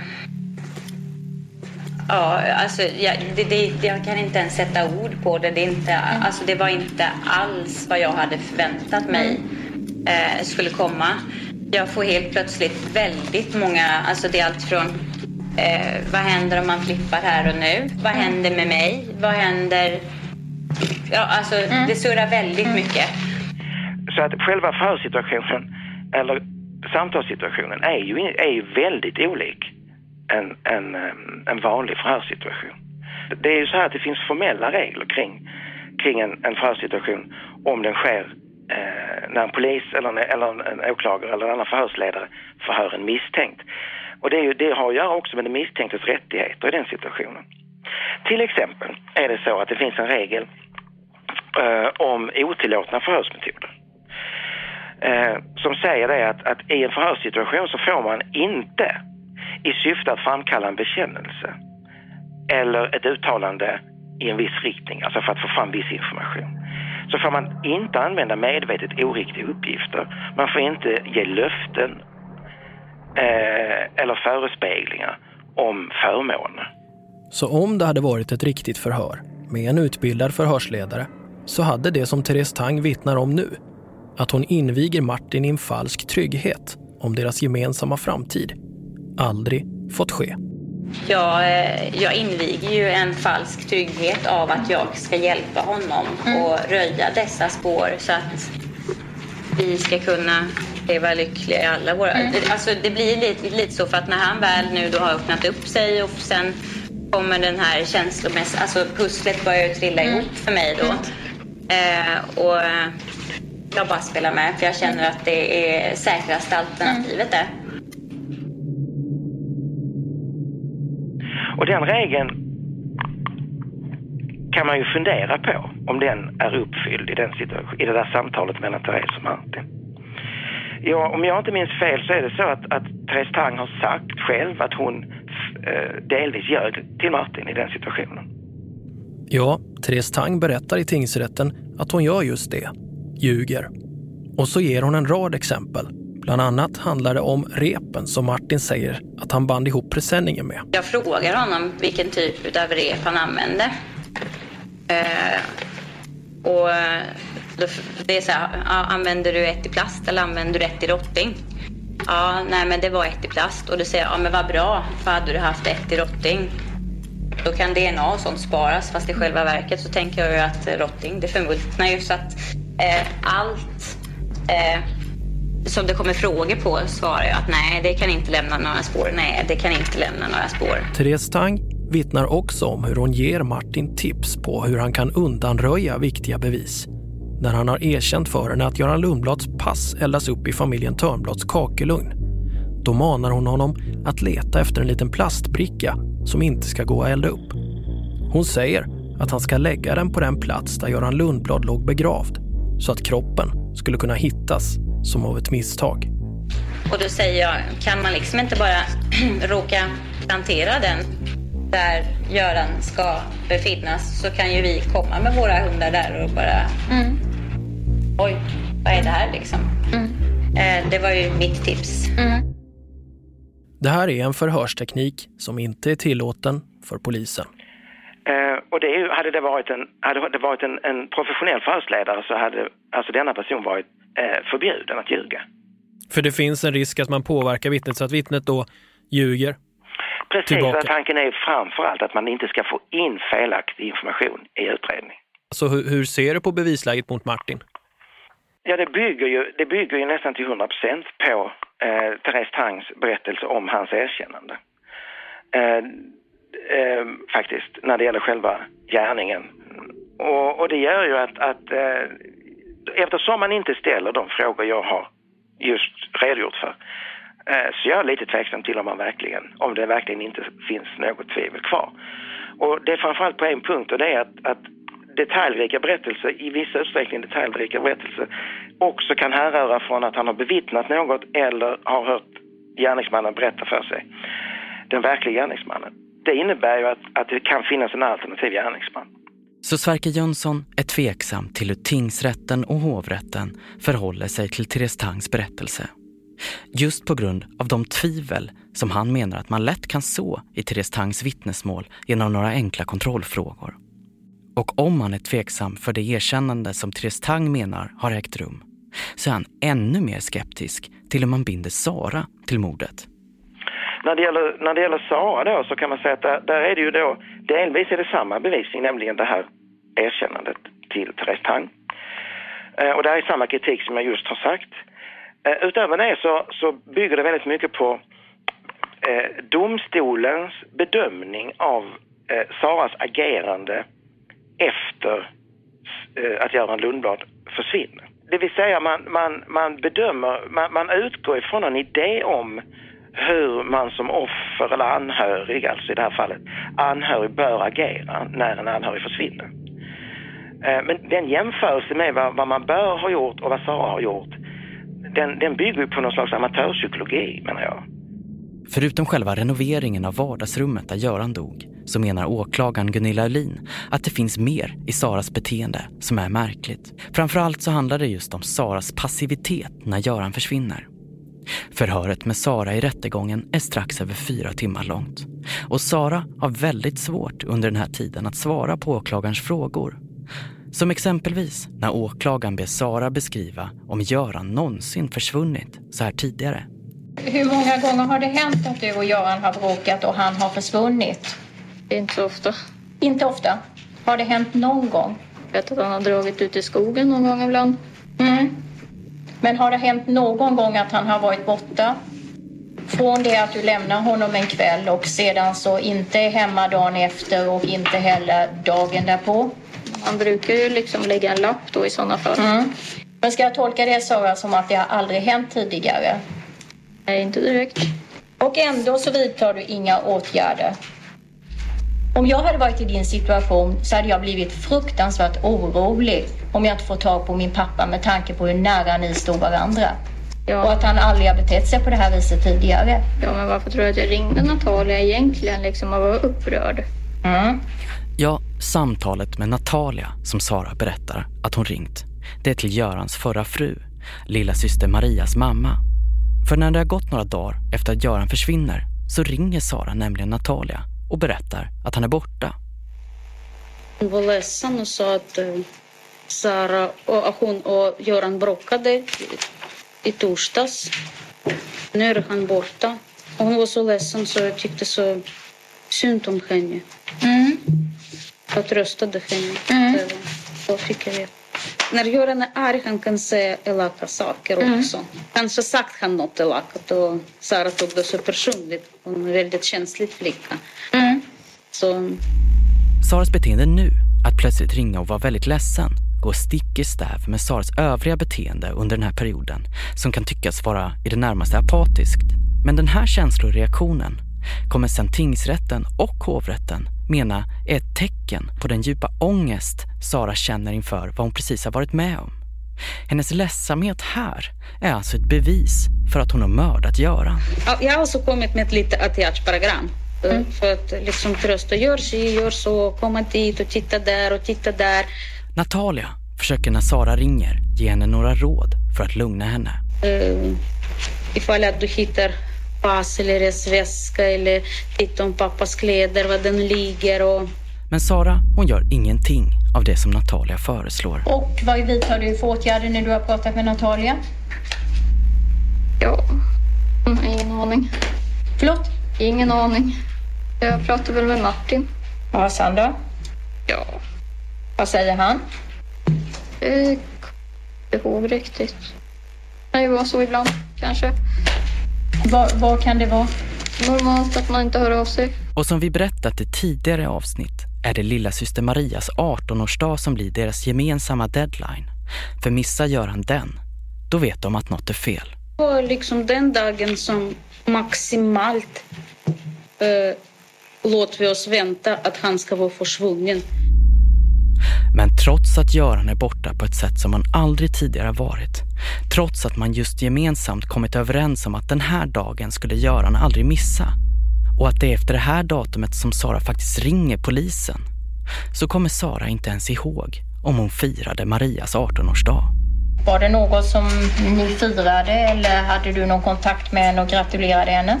ja, alltså jag, det, det, jag kan inte ens sätta ord på det. Det, är inte, mm. alltså, det var inte alls vad jag hade förväntat mig eh, skulle komma. Jag får helt plötsligt väldigt många, alltså det är allt från eh, vad händer om man flippar här och nu? Vad mm. händer med mig? Vad händer... Ja, alltså mm. det surrar väldigt mm. mycket. Så att själva förhörssituationen eller samtalssituationen är ju, är ju väldigt olik en, en, en vanlig förhörssituation. Det är ju så här att det finns formella regler kring, kring en, en förhörssituation om den sker eh, när en polis eller en, eller en åklagare eller en annan förhörsledare förhör en misstänkt. Och det, är ju, det har att göra också med den misstänktes rättigheter i den situationen. Till exempel är det så att det finns en regel eh, om otillåtna förhörsmetoder. Eh, som säger det att, att i en förhörssituation så får man inte i syfte att framkalla en bekännelse eller ett uttalande i en viss riktning, alltså för att få fram viss information, så får man inte använda medvetet oriktiga uppgifter. Man får inte ge löften eh, eller förespeglingar om förmåner. Så om det hade varit ett riktigt förhör med en utbildad förhörsledare så hade det som Therese Tang vittnar om nu, att hon inviger Martin i en falsk trygghet om deras gemensamma framtid, aldrig fått ske. Jag, jag inviger ju en falsk trygghet av att jag ska hjälpa honom och röja dessa spår så att vi ska kunna leva lyckliga i alla våra... Mm. Alltså det blir lite, lite så, för att när han väl nu då har öppnat upp sig och sen kommer den här känslomässiga... Alltså pusslet börjar ju trilla mm. ihop för mig då. Eh, och jag bara spelar med, för jag känner att det är säkraste alternativet där. Och den regeln kan man ju fundera på om den är uppfylld i, den situation, i det där samtalet mellan Therese och Martin. Ja, om jag inte minns fel så är det så att, att Therese Tang har sagt själv att hon eh, delvis ljög till Martin i den situationen. Ja, Therese Tang berättar i tingsrätten att hon gör just det, ljuger. Och så ger hon en rad exempel. Bland annat handlar det om repen som Martin säger att han band ihop presenningen med. Jag frågar honom vilken typ av rep han använde. Eh, och då, det är så här, ja, använder du ett i plast eller använder du ett i rotting? Ja, nej men det var ett i plast. Och då säger jag, ja men vad bra, för hade du haft ett i rotting då kan D N A och sånt sparas. Fast i själva verket så tänker jag ju att rotting, det förmultnar ju, så att eh, allt eh, som det kommer frågor på svarar jag att nej, det kan inte lämna några spår. Nej, det kan inte lämna några spår. Therese Tang vittnar också om hur hon ger Martin tips på hur han kan undanröja viktiga bevis. När han har erkänt för henne att Göran Lundblads pass eldas upp i familjen Törnblads kakelugn. Då manar hon honom att leta efter en liten plastbricka som inte ska gå att elda upp. Hon säger att han ska lägga den på den plats där Göran Lundblad låg begravd, så att kroppen skulle kunna hittas som av ett misstag. Och då säger jag, kan man liksom inte bara råka plantera den där Göran ska befinnas, så kan ju vi komma med våra hundar där och bara mm. oj, vad är det här liksom? Mm. Eh, det var ju mitt tips. Mm. Det här är en förhörsteknik som inte är tillåten för polisen. Uh, och det är ju, hade det varit en, hade det varit en, en professionell förhörsledare så hade alltså denna person varit uh, förbjuden att ljuga. För det finns en risk att man påverkar vittnet så att vittnet då ljuger. Precis, tillbaka. Tanken är framförallt att man inte ska få in felaktig information i utredning. Så hur, hur ser du på bevisläget mot Martin? Ja, det bygger ju, det bygger ju nästan till hundra procent på eh, Therese Tangs berättelse om hans erkännande. Eh, Eh, faktiskt, när det gäller själva gärningen. Och, och det gör ju att, att eh, eftersom man inte ställer de frågor jag har just redogjort för, eh, så jag är lite tveksam till om man verkligen, om det verkligen inte finns något tvivel kvar. Och det är framförallt på en punkt, och det är att, att detaljrika berättelser, i vissa utsträckning detaljrika berättelser, också kan härröra från att han har bevittnat något eller har hört gärningsmannen berätta för sig. Den verkliga gärningsmannen. Det innebär ju att, att det kan finnas en alternativ gärningsman. Så Sverker Jönsson är tveksam till hur tingsrätten och hovrätten förhåller sig till Therese Tangs berättelse. Just på grund av de tvivel som han menar att man lätt kan så i Therese Tangs vittnesmål genom några enkla kontrollfrågor. Och om man är tveksam för det erkännande som Therese Tang menar har ägt rum, så är han ännu mer skeptisk till hur man binder Sara till mordet. När det gäller, när det gäller Sara då, så kan man säga att där, där är det ju då, delvis är det samma bevisning, nämligen det här erkännandet till Therese Tang. Eh, och det är samma kritik som jag just har sagt. Eh, utöver det så, så bygger det väldigt mycket på eh, domstolens bedömning av eh, Saras agerande efter eh, att Göran Lundblad försvinner. Det vill säga man, man, man bedömer, man, man utgår ifrån en idé om hur man som offer eller anhörig, alltså i det här fallet anhörig, bör agera när en anhörig försvinner. Men den jämförelse med vad, vad man bör ha gjort och vad Sara har gjort, den, den bygger på någon slags amatörpsykologi, menar jag. Förutom själva renoveringen av vardagsrummet där Göran dog så menar åklagaren Gunilla Öhlin att det finns mer i Saras beteende som är märkligt. Framförallt så handlar det just om Saras passivitet när Göran försvinner. Förhöret med Sara i rättegången är strax över fyra timmar långt. Och Sara har väldigt svårt under den här tiden att svara på åklagarens frågor. Som exempelvis när åklagaren ber Sara beskriva om Göran någonsin försvunnit så här tidigare. Hur många gånger har det hänt att du och Göran har bråkat och han har försvunnit? Inte så ofta. Inte ofta? Har det hänt någon gång? Jag vet att han har dragit ut i skogen någon gång ibland. Mm. Men har det hänt någon gång att han har varit borta? Från det att du lämnar honom en kväll och sedan så inte är hemma dagen efter och inte heller dagen därpå? Han brukar ju liksom lägga en lapp då i sådana fall. Mm. Men ska jag tolka det, Sara, som att det har aldrig hänt tidigare? Nej, inte direkt. Och ändå så vidtar du inga åtgärder. Om jag hade varit i din situation så hade jag blivit fruktansvärt orolig om jag inte får tag på min pappa med tanke på hur nära ni stod varandra. Ja. Och att han aldrig har betett sig på det här viset tidigare. Ja, men varför tror jag att jag ringde Natalia egentligen liksom och var upprörd? Mm. Ja, samtalet med Natalia som Sara berättar att hon ringt, det är till Görans förra fru, lilla syster Marias mamma. För när det har gått några dagar efter att Göran försvinner så ringer Sara nämligen Natalia och berättar att han är borta. Hon var ledsen och sa att uh, Sara och hon och Göran bråkade i, i torsdags. Nu är han borta. Och hon var så ledsen så jag tyckte så synd om henne. Mm. Jag tröstade henne. Mm. Så fick jag veta. När Göran är arg han kan säga elaka saker mm. också. Kanske sagt han något elakat och Sara tog det så personligt. Hon är en väldigt känslig flicka. Mm. Så... Saras beteende nu, att plötsligt ringa och vara väldigt ledsen, går stick i stäv med Saras övriga beteende under den här perioden som kan tyckas vara i det närmaste apatiskt. Men den här känsloreaktionen kommer sen tingsrätten och hovrätten mena är ett tecken på den djupa ångest Sara känner inför vad hon precis har varit med om. Hennes ledsamhet här är alltså ett bevis för att hon har mördat Göran. Jag har också kommit med ett litet åtgärdsprogram. Mm. För att liksom trösta, gör så, gör så, komma dit och titta där och titta där. Natalia försöker när Sara ringer ge henne några råd för att lugna henne. Uh, ifall att du hittar pass eller resväska eller titta om pappas kläder, vad den ligger och... Men Sara, hon gör ingenting av det som Natalia föreslår. Och vad vidtar du för åtgärder när du har pratat med Natalia? Ja, ingen aning. Förlåt? Ingen aning. Jag pratar väl med Martin. Ja, Sandra? Ja. Vad säger han? Jag kommer ihåg riktigt. Det var så ibland, kanske. Vad, vad kan det vara? Normalt att man inte hör av sig. Och som vi berättat i tidigare avsnitt är det lilla syster Marias arton-årsdag som blir deras gemensamma deadline. För missar Göran den, då vet de att något är fel. Det var liksom den dagen som maximalt eh, låter vi oss vänta att han ska vara försvunnen. Men trots att Göran är borta på ett sätt som man aldrig tidigare varit, trots att man just gemensamt kommit överens om att den här dagen skulle Göran aldrig missa, och att det är efter det här datumet som Sara faktiskt ringer polisen, så kommer Sara inte ens ihåg om hon firade Marias arton-årsdag. Var det något som ni firade eller hade du någon kontakt med henne och gratulerade henne?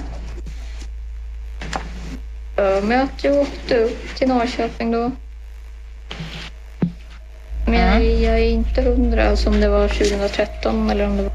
Jag mötte och åkte upp till Norrköping då. Men jag, mm. jag är inte hundra alltså om det var tjugohundratretton eller om det var...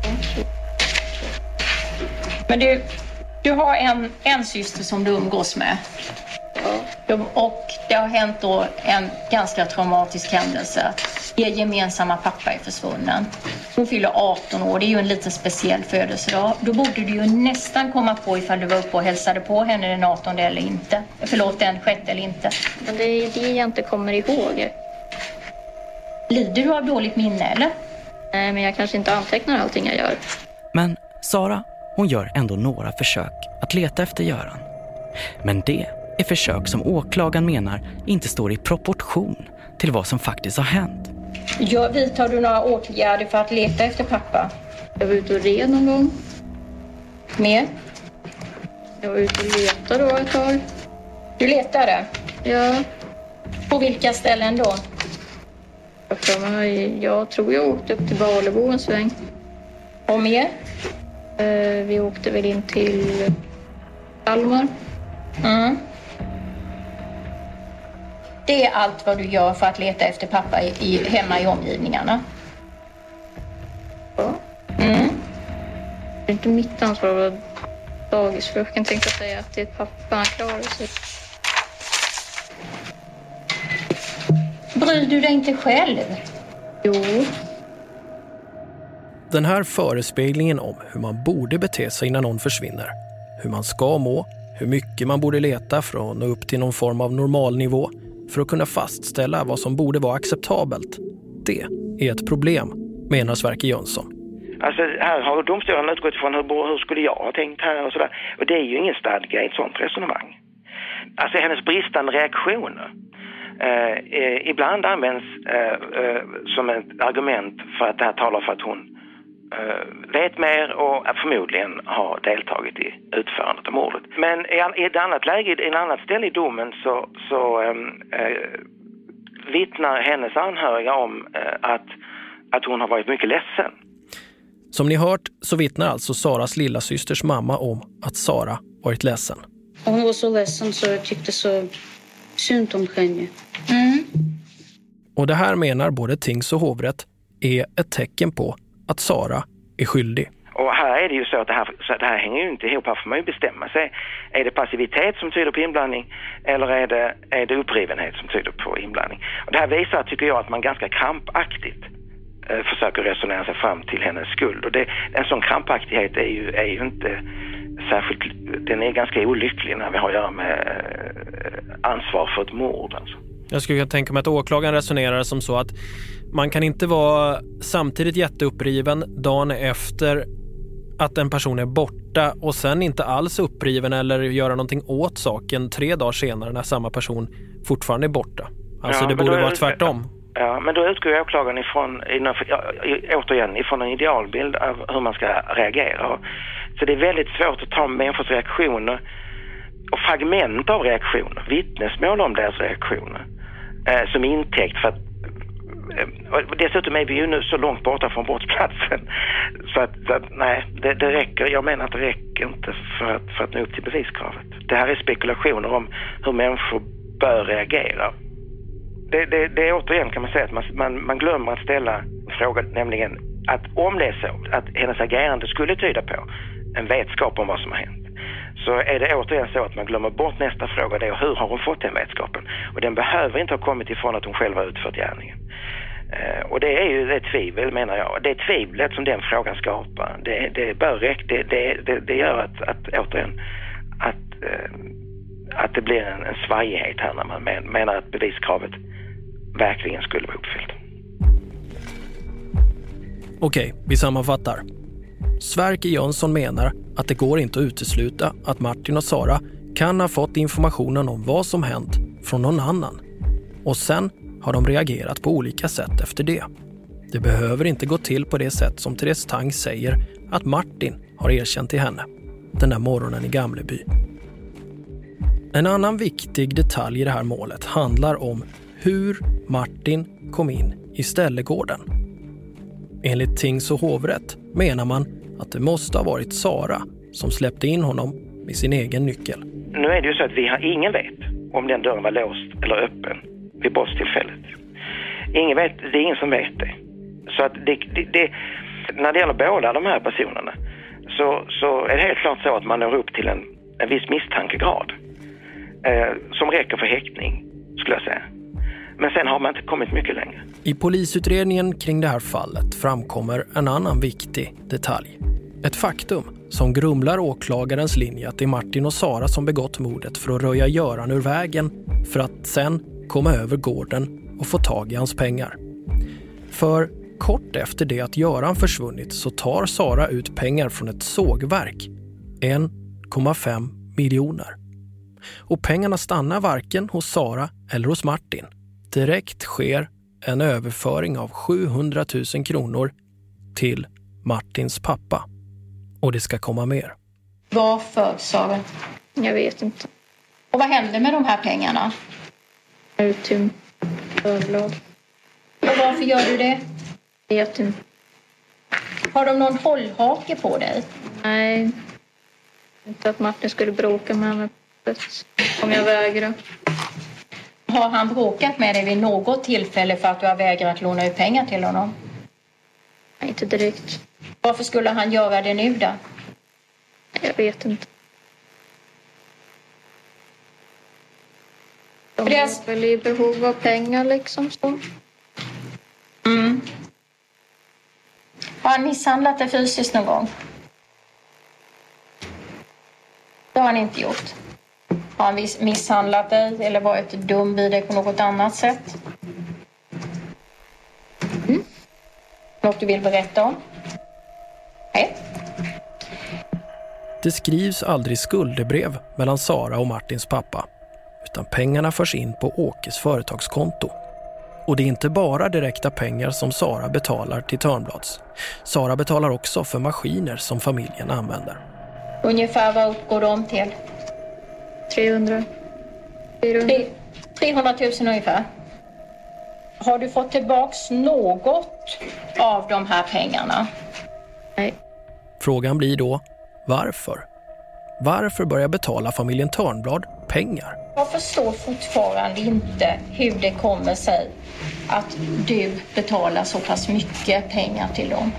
Men du, du har en, en syster som du umgås med. Ja. Och det har hänt då en ganska traumatisk händelse. Er gemensamma pappa är försvunnen. Hon fyller arton år, det är ju en lite speciell födelsedag. Då borde du ju nästan komma på ifall du var uppe och hälsade på henne den artonde eller inte. Förlåt, den sjätte eller inte. Men det är det jag inte kommer ihåg. Lider du av dåligt minne eller? Nej, men jag kanske inte antecknar allting jag gör. Men Sara, hon gör ändå några försök att leta efter Göran. Men det är försök som åklagaren menar inte står i proportion till vad som faktiskt har hänt. Ja, vidtar du några åtgärder för att leta efter pappa? Jag var ute och red någon gång. Mer? Jag var ute och letade då ett tag. Du letade? Ja. På vilka ställen då? Jag tror jag åkte upp till Valebo en sväng. Och mer? Eh, vi åkte väl in till Kalmar. Mm. Det är allt vad du gör för att leta efter pappa i, i, hemma i omgivningarna? Ja. Mm. Det är inte mitt ansvar att vara dagisfröken, tänkte säga att det är pappa, han klarar sig. Bryr du dig inte själv? Jo. Den här förespeglingen om hur man borde bete sig innan någon försvinner, hur man ska må, hur mycket man borde leta för att nå upp till någon form av normalnivå för att kunna fastställa vad som borde vara acceptabelt, det är ett problem, menar Sverker Jönsson. Alltså här har domstolen utgått ifrån hur, hur skulle jag ha tänkt här och sådär. Och det är ju ingen stadga i ett sånt resonemang. Alltså hennes bristande reaktioner eh, eh, ibland används eh, eh, som ett argument för att det här talar för att hon eh, vet mer och förmodligen har deltagit i utförandet av mordet. Men i, i ett annat läge, i ett annat ställe i domen så, så eh, eh, vittnar hennes anhöriga om eh, att, att hon har varit mycket ledsen. Som ni hört så vittnar alltså Saras lilla systers mamma om att Sara varit ledsen. Hon var så ledsen så jag tyckte så synd om henne. Mm. Och det här menar både tings- och hovrätt är ett tecken på att Sara är skyldig. Och här är det ju så att det här, så att det här hänger ju inte ihop. Här får man ju bestämma sig. Är det passivitet som tyder på inblandning eller är det, är det upprivenhet som tyder på inblandning? Och det här visar, tycker jag, att man ganska krampaktigt eh, försöker resonera sig fram till hennes skuld. Och det, en sån krampaktighet är ju, är ju inte särskilt, den är ganska olycklig när vi har att göra med eh, ansvar för ett mord. Alltså. Jag skulle kunna tänka mig att åklagaren resonerar som så att man kan inte vara samtidigt jätteuppriven dagen efter att en person är borta och sen inte alls uppriven eller göra någonting åt saken tre dagar senare när samma person fortfarande är borta. Alltså ja, det borde vara tvärtom. Ja, men då utgår jag åklagaren ifrån, ja, återigen, ifrån en idealbild av hur man ska reagera. Så det är väldigt svårt att ta människors reaktioner och fragment av reaktioner, vittnesmål om deras reaktioner eh, som intäkt för att och dessutom är vi ju nu så långt borta från brottsplatsen så att, så att nej, det, det räcker, jag menar att det räcker inte för att, för att nå upp till beviskravet. Det här är spekulationer om hur människor bör reagera. Det, det, det är återigen, kan man säga, att man, man, man glömmer att ställa frågan, nämligen att om det är så att hennes agerande skulle tyda på en vetskap om vad som har hänt, så är det återigen så att man glömmer bort nästa fråga, det är hur har hon fått den vetskapen? Och den behöver inte ha kommit ifrån att hon själv har utfört gärningen. Uh, och det är ju ett tvivel, menar jag. Det är tvivlet som den frågan skapar. Det, det bör räcka, det, det, det, det gör att, att återigen att, uh, att det blir en, en svajighet här när man men, menar att beviskravet verkligen skulle vara uppfyllt. Okej, vi sammanfattar. Sverker Jönsson menar att det går inte att utesluta att Martin och Sara kan ha fått informationen om vad som hänt från någon annan. Och sen har de reagerat på olika sätt efter det. Det behöver inte gå till på det sätt som Therese Tang säger att Martin har erkänt till henne den där morgonen i Gamleby. En annan viktig detalj i det här målet handlar om hur Martin kom in i Ställegården. Enligt tings- och hovrätt menar man att det måste ha varit Sara som släppte in honom med sin egen nyckel. Nu är det ju så att vi har ingen vet om den dörren var låst eller öppen vid brottstillfället. Ingen vet, det är ingen som vet det. Så att det, det, det, när det gäller båda de här personerna så, så är det helt klart så att man når upp till en, en viss misstankegrad eh, som räcker för häktning, skulle jag säga. Men sen har man inte kommit mycket längre. I polisutredningen kring det här fallet framkommer en annan viktig detalj. Ett faktum som grumlar åklagarens linje att det är Martin och Sara som begått mordet för att röja Göran ur vägen för att sen komma över gården och få tag i hans pengar. För kort efter det att Göran försvunnit så tar Sara ut pengar från ett sågverk. en komma fem miljoner. Och pengarna stannar varken hos Sara eller hos Martin. Direkt sker en överföring av sjuhundratusen kronor till Martins pappa. Och det ska komma mer. Varför, Sara? Jag vet inte. Och vad hände med de här pengarna? Ut till Törnblad. Och varför gör du det? Jag vet inte. Har de någon hållhake på dig? Nej. Inte att Martin skulle bråka med mig om jag vägrar. Har han bråkat med dig vid något tillfälle för att du har vägrat låna ut pengar till honom? Nej, inte direkt. Varför skulle han göra det nu då? Jag vet inte. De det är är väl i behov av pengar liksom så. Mm. Har han misshandlat dig fysiskt någon gång? Det har han inte gjort. Har han misshandlat dig eller varit dum vid dig på något annat sätt? Mm. Något du vill berätta om? Nej. Det skrivs aldrig skuldebrev mellan Sara och Martins pappa, utan pengarna förs in på Åkes företagskonto. Och det är inte bara direkta pengar som Sara betalar till Törnblads. Sara betalar också för maskiner som familjen använder. Ungefär vad uppgår de till? trehundra. fyrahundra. trehundratusen ungefär. Har du fått tillbaks något av de här pengarna? Nej. Frågan blir då, varför? Varför börjar betala familjen Törnblad pengar? Jag förstår fortfarande inte hur det kommer sig att du betalar så pass mycket pengar till dem.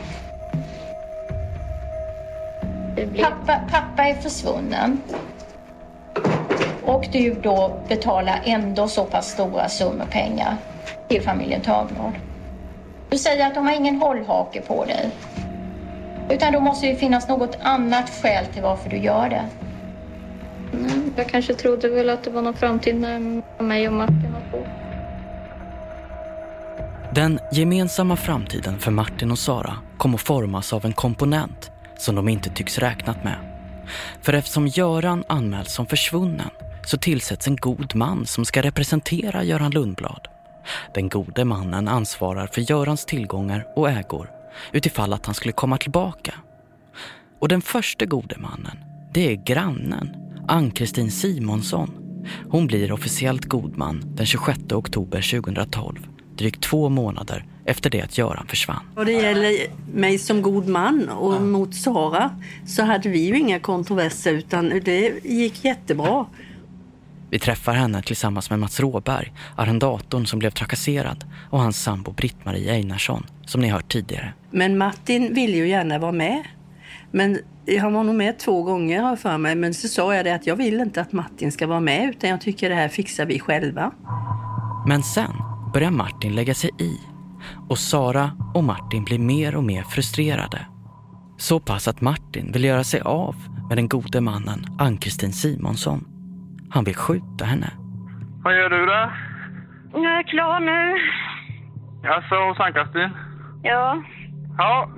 Blir... Pappa, pappa är försvunnen. Och du då betalar ändå så pass stora summor pengar till familjen Törnblad. Du säger att de har ingen hållhake på dig. Utan då måste det finnas något annat skäl till varför du gör det. Nej, jag kanske trodde väl att det var någon framtid med mig och Martin och på. Den gemensamma framtiden för Martin och Sara kommer att formas av en komponent som de inte tycks räknat med. För eftersom Göran anmäls som försvunnen så tillsätts en god man som ska representera Göran Lundblad. Den gode mannen ansvarar för Görans tillgångar och ägor utifall att han skulle komma tillbaka. Och den första gode mannen, det är grannen, Ann-Kristin Simonsson. Hon blir officiellt godman den tjugosjätte oktober tjugohundratolv, drygt två månader efter det att Göran försvann. Och det gäller mig som god man och ja. Mot Sara så hade vi ju inga kontroverser utan det gick jättebra. Vi träffar henne tillsammans med Mats Råberg, arrendatorn som blev trakasserad, och hans sambo Britt-Marie Einarsson, som ni hört tidigare. Men Martin ville ju gärna vara med. Men han var nog med två gånger för mig, men så sa jag det att jag vill inte att Martin ska vara med utan jag tycker det här fixar vi själva. Men sen börjar Martin lägga sig i och Sara och Martin blir mer och mer frustrerade. Så pass att Martin vill göra sig av med den gode mannen Ann-Kristin Simonsson. Han vill skjuta henne. Vad gör du då? Jag är klar nu. Alltså, hos Ann-Kristin? Ja. Ja.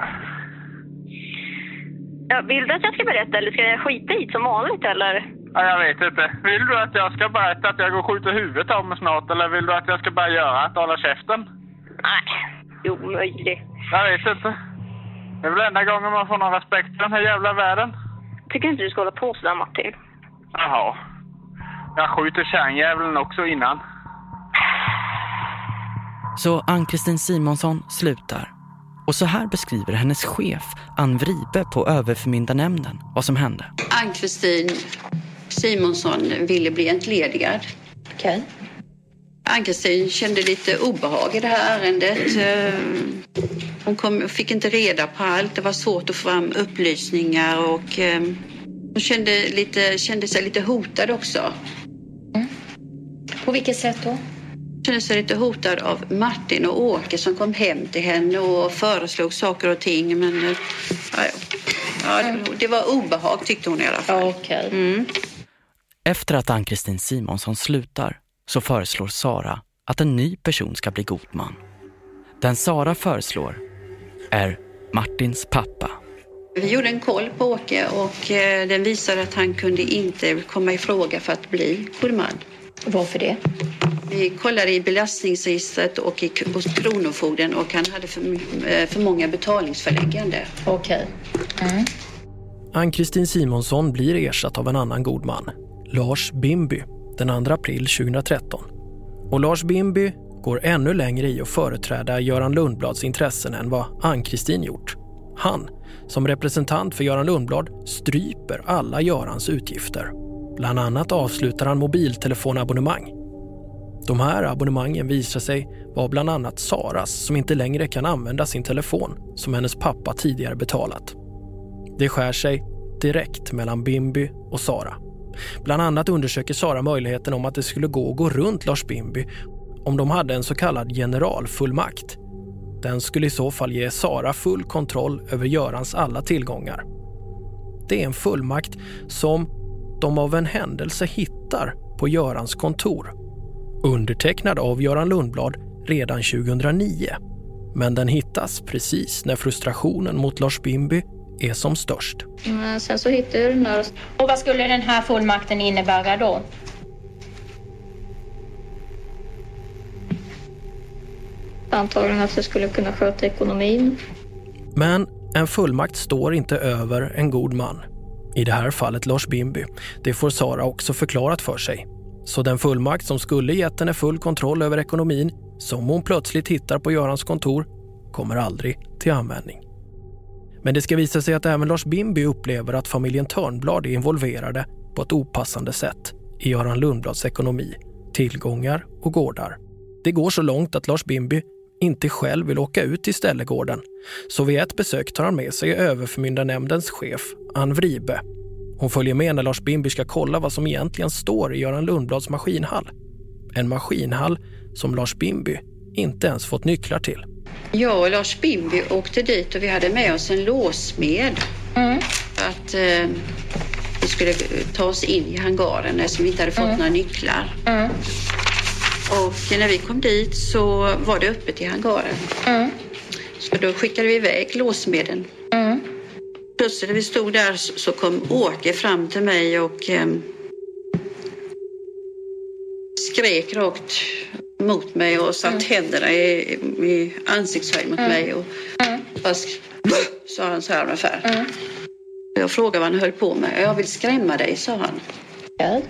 Ja. Vill du att jag ska berätta eller ska jag skita hit som vanligt eller? Ja, jag vet inte. Vill du att jag ska berätta att jag går och skjuter huvudet av mig snart eller vill du att jag ska bara göra att hålla käften? Nej, omöjligt. Jag vet inte. Det är väl enda gången man får någon respekt för den här jävla världen. Tycker inte du ska hålla på sådär, Martin. Jaha. Jag skjuter kärnjävlen också innan. Så Ann-Kristin Simonsson slutar. Och så här beskriver hennes chef Ann Vribe på överförmyndarnämnden vad som hände. Ann-Kristin Simonsson ville bli entledigad. Okej. Okay. Ann-Kristin kände lite obehag i det här ärendet. Hon kom, fick inte reda på allt. Det var svårt att få fram upplysningar och hon kände, lite, kände sig lite hotad också. Mm. På vilket sätt då? Hon kände sig lite hotad av Martin och Åke som kom hem till henne och föreslog saker och ting. Men ja, ja, det, det var obehag tyckte hon i alla fall. Okay. Mm. Efter att Ann-Kristin Simonsson slutar så föreslår Sara att en ny person ska bli godman. Den Sara föreslår är Martins pappa. Vi gjorde en koll på Åke och eh, den visade att han kunde inte komma i fråga för att bli godman. Varför det? Vi kollade i belastningsregistret och i, hos kronofogden och han hade för, eh, för många betalningsförläggande. Okej. Okay. Mm. Ann-Kristin Simonsson blir ersatt av en annan god man, Lars Bimby, den andra april tjugohundratretton. Och Lars Bimby går ännu längre i att företräda Göran Lundblads intressen än vad Ann-Kristin gjort. Han, som representant för Göran Lundblad, stryper alla Görans utgifter. Bland annat avslutar han mobiltelefonabonnemang. De här abonnemangen visar sig vara bland annat Saras, som inte längre kan använda sin telefon som hennes pappa tidigare betalat. Det skär sig direkt mellan Bimby och Sara. Bland annat undersöker Sara möjligheten om att det skulle gå att gå runt Lars Bimby om de hade en så kallad generalfullmakt. Den skulle i så fall ge Sara full kontroll över Görans alla tillgångar. Det är en fullmakt som de av en händelse hittar på Görans kontor. Undertecknad av Göran Lundblad redan tjugohundranio. Men den hittas precis när frustrationen mot Lars Bimby är som störst. Men sen så hittar jag den där. Och vad skulle den här fullmakten innebära då? Antagligen att jag skulle kunna sköta ekonomin. Men en fullmakt står inte över en god man. I det här fallet Lars Bimby. Det får Sara också förklarat för sig. Så den fullmakt som skulle gett henne full kontroll över ekonomin, som hon plötsligt hittar på Görans kontor, kommer aldrig till användning. Men det ska visa sig att även Lars Bimby upplever att familjen Törnblad är involverade på ett opassande sätt i Göran Lundblads ekonomi, tillgångar och gårdar. Det går så långt att Lars Bimby inte själv vill åka ut till ställegården, så vid ett besök tar han med sig överförmyndarnämndens chef Ann Vribe. Hon följer med när Lars Bimby ska kolla vad som egentligen står i Göran Lundblads maskinhall. En maskinhall som Lars Bimby inte ens fått nycklar till. Jag och Lars Bimby åkte dit och vi hade med oss en låsmed. Mm. Att eh, vi skulle ta oss in i hangaren eftersom vi inte hade fått mm. några nycklar. Mm. Och när vi kom dit så var det öppet i hangaren. Mm. Så då skickade vi iväg låsmeden. Mm. Plötsligt när vi stod där så kom Åke fram till mig och eh, skrek rakt mot mig och satt mm. händerna i, i ansiktshöjd mot mm. mig och mm. fast, sa han så här ungefär. Mm. Jag frågade vad han höll på med. Jag vill skrämma dig, sa han. Ja.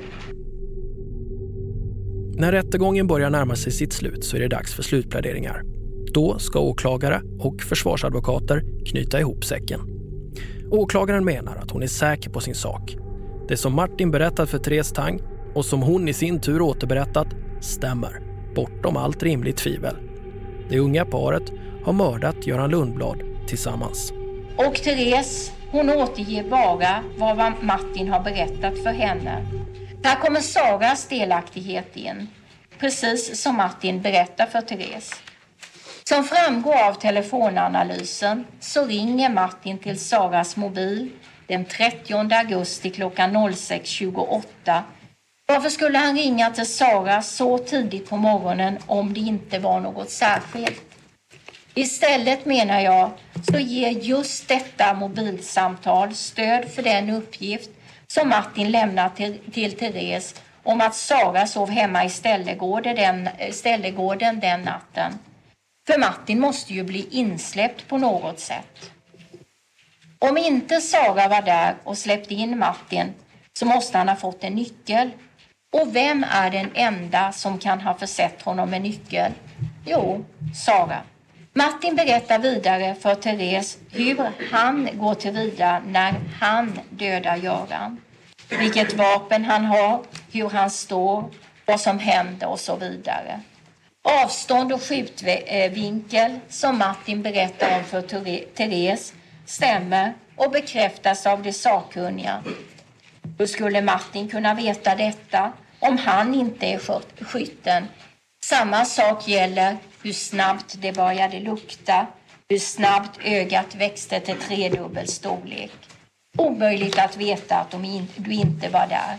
När rättegången börjar närma sig sitt slut så är det dags för slutpläderingar. Då ska åklagare och försvarsadvokater knyta ihop säcken. Åklagaren menar att hon är säker på sin sak. Det som Martin berättat för Therese Tang och som hon i sin tur återberättat stämmer, bortom allt rimligt tvivel. Det unga paret har mördat Göran Lundblad tillsammans. Och Therese, hon återger bara vad Martin har berättat för henne. Där kommer Saras delaktighet in, precis som Martin berättar för Therese. Som framgår av telefonanalysen så ringer Martin till Saras mobil den trettionde augusti klockan sex tjugoåtta. Varför skulle han ringa till Sara så tidigt på morgonen om det inte var något särskilt? Istället menar jag så ger just detta mobilsamtal stöd för den uppgift som Martin lämnar till, till Therese om att Sara sov hemma i ställegården den, ställegården den natten. För Martin måste ju bli insläppt på något sätt. Om inte Sara var där och släppte in Martin så måste han ha fått en nyckel. Och vem är den enda som kan ha försett honom med nyckel? Jo, Sara. Martin berättar vidare för Therese hur han går till vida när han dödar Göran. Vilket vapen han har, hur han står, vad som händer och så vidare. Avstånd och skjutvinkel som Martin berättar om för Therese stämmer och bekräftas av de sakkunniga. Hur skulle Martin kunna veta detta om han inte är skytten? Samma sak gäller hur snabbt det började lukta, hur snabbt ögat växte till tredubbel storlek. Omöjligt att veta att de in, du inte var där.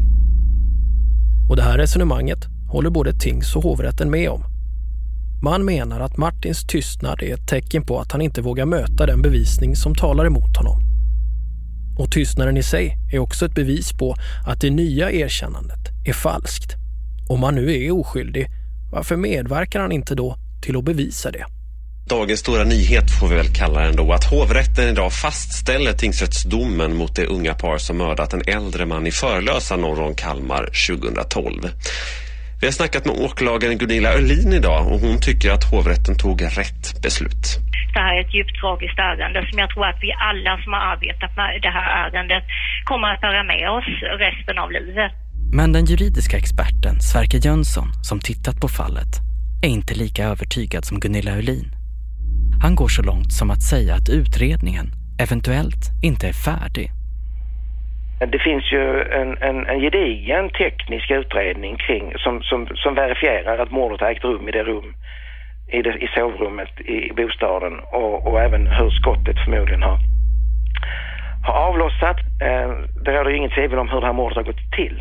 Och det här resonemanget håller både tings- och hovrätten med om. Man menar att Martins tystnad är ett tecken på att han inte vågar möta den bevisning som talar emot honom. Och tystnaden i sig är också ett bevis på att det nya erkännandet är falskt. Om han nu är oskyldig, varför medverkar han inte då till att bevisa det? Dagens stora nyhet får vi väl kalla den då, att hovrätten idag fastställer tingsrättsdomen mot det unga par som mördat en äldre man i Förlösa norr om Kalmar tjugohundratolv. Vi har snackat med åklagaren Gunilla Öhlin idag och hon tycker att hovrätten tog rätt beslut. Det här är ett djupt tragiskt ärende som jag tror att vi alla som har arbetat med det här ärendet kommer att föra med oss resten av livet. Men den juridiska experten Sverker Jönsson som tittat på fallet är inte lika övertygad som Gunilla Öhlin. Han går så långt som att säga att utredningen eventuellt inte är färdig. Det finns ju en, en, en gedigen teknisk utredning kring, som, som, som verifierar att mordet har ägt rum i det rum, i, det, i sovrummet i bostaden och, och även hur skottet förmodligen har, har avlossat. Eh, det råder ju inget tvivel om hur det här mordet har gått till.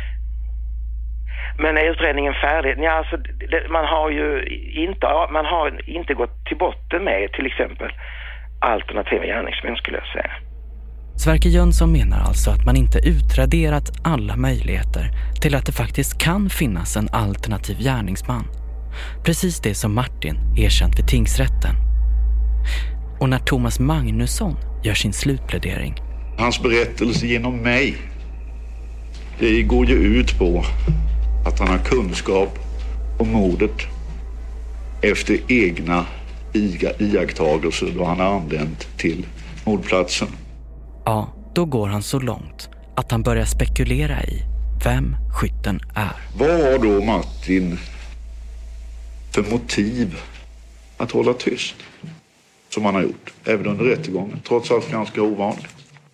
Men är utredningen färdig? Ja, alltså, det, man har ju inte, man har inte gått till botten med till exempel alternativa gärningsmän, skulle jag säga. Sverker Jönsson menar alltså att man inte utraderat alla möjligheter till att det faktiskt kan finnas en alternativ gärningsman. Precis det som Martin erkänt vid tingsrätten. Och när Thomas Magnusson gör sin slutplädering. Hans berättelse genom mig, det går ju ut på att han har kunskap om mordet efter egna iakttagelser då han har anlänt till mordplatsen. Ja, då går han så långt att han börjar spekulera i vem skytten är. Vad har då Martin för motiv att hålla tyst som han har gjort, även under rättegången, trots allt ganska ovanligt?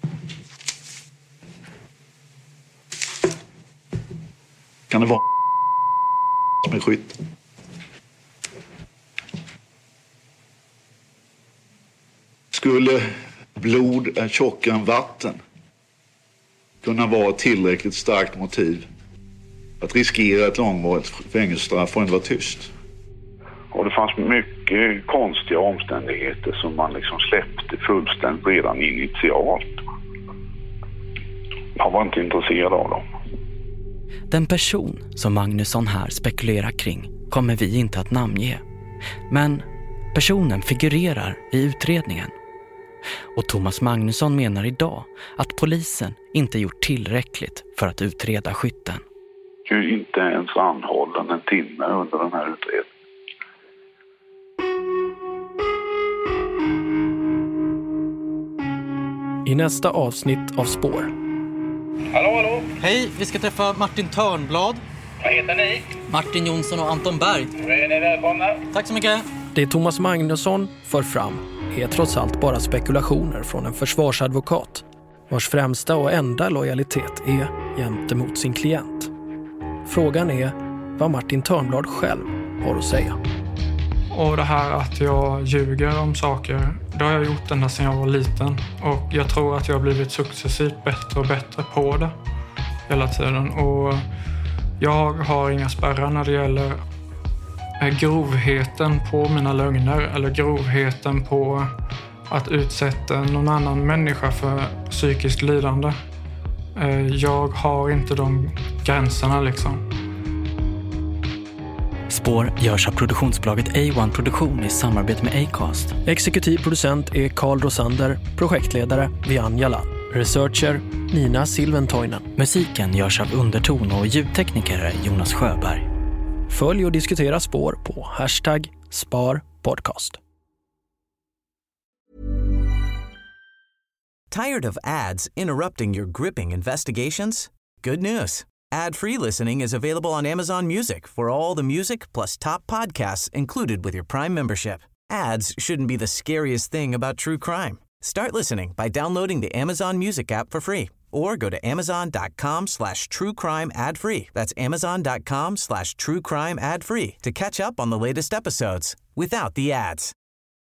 Kan det vara som är skytten? Skulle blod är tjockare än vatten kunna vara ett tillräckligt starkt motiv att riskera ett långvarigt fängelsestraff och inte vara tyst? Och det fanns mycket konstiga omständigheter som man liksom släppte fullständigt redan initialt. Jag var inte intresserad av dem. Den person som Magnusson här spekulerar kring kommer vi inte att namnge. Men personen figurerar i utredningen. Och Thomas Magnusson menar idag att polisen inte gjort tillräckligt för att utreda skytten. Ju inte ens anhållen en timme under den här utredningen. I nästa avsnitt av Spår. Hallå, hallå. Hej, vi ska träffa Martin Törnblad. Vad heter ni? Martin Jonsson och Anton Berg. Då är ni välkomna. Tack så mycket. Det Thomas Magnusson för fram är trots allt bara spekulationer från en försvarsadvokat vars främsta och enda lojalitet är gentemot sin klient. Frågan är vad Martin Törnblad själv har att säga. Och det här att jag ljuger om saker, det har jag gjort ända sedan jag var liten. Och jag tror att jag har blivit successivt bättre och bättre på det hela tiden. Och jag har inga spärrar när det gäller grovheten på mina lögner eller grovheten på att utsätta någon annan människa för psykiskt lidande. Jag har inte de gränserna liksom. Spår görs av produktionsbolaget A ett Produktion i samarbete med Acast. Exekutiv producent är Carl Rosander, projektledare Vian Jalal, researcher Nina Silventoinen. Musiken görs av Underton och ljudtekniker är Jonas Sjöberg. Följ och diskutera Spår på hashtag Sparpodcast. Tired of ads interrupting your gripping investigations? Good news. Ad-free listening is available on Amazon Music for all the music plus top podcasts included with your Prime membership. Ads shouldn't be the scariest thing about true crime. Start listening by downloading the Amazon Music app for free or go to amazon.com slash true crime ad free. That's amazon.com slash true crime ad free to catch up on the latest episodes without the ads.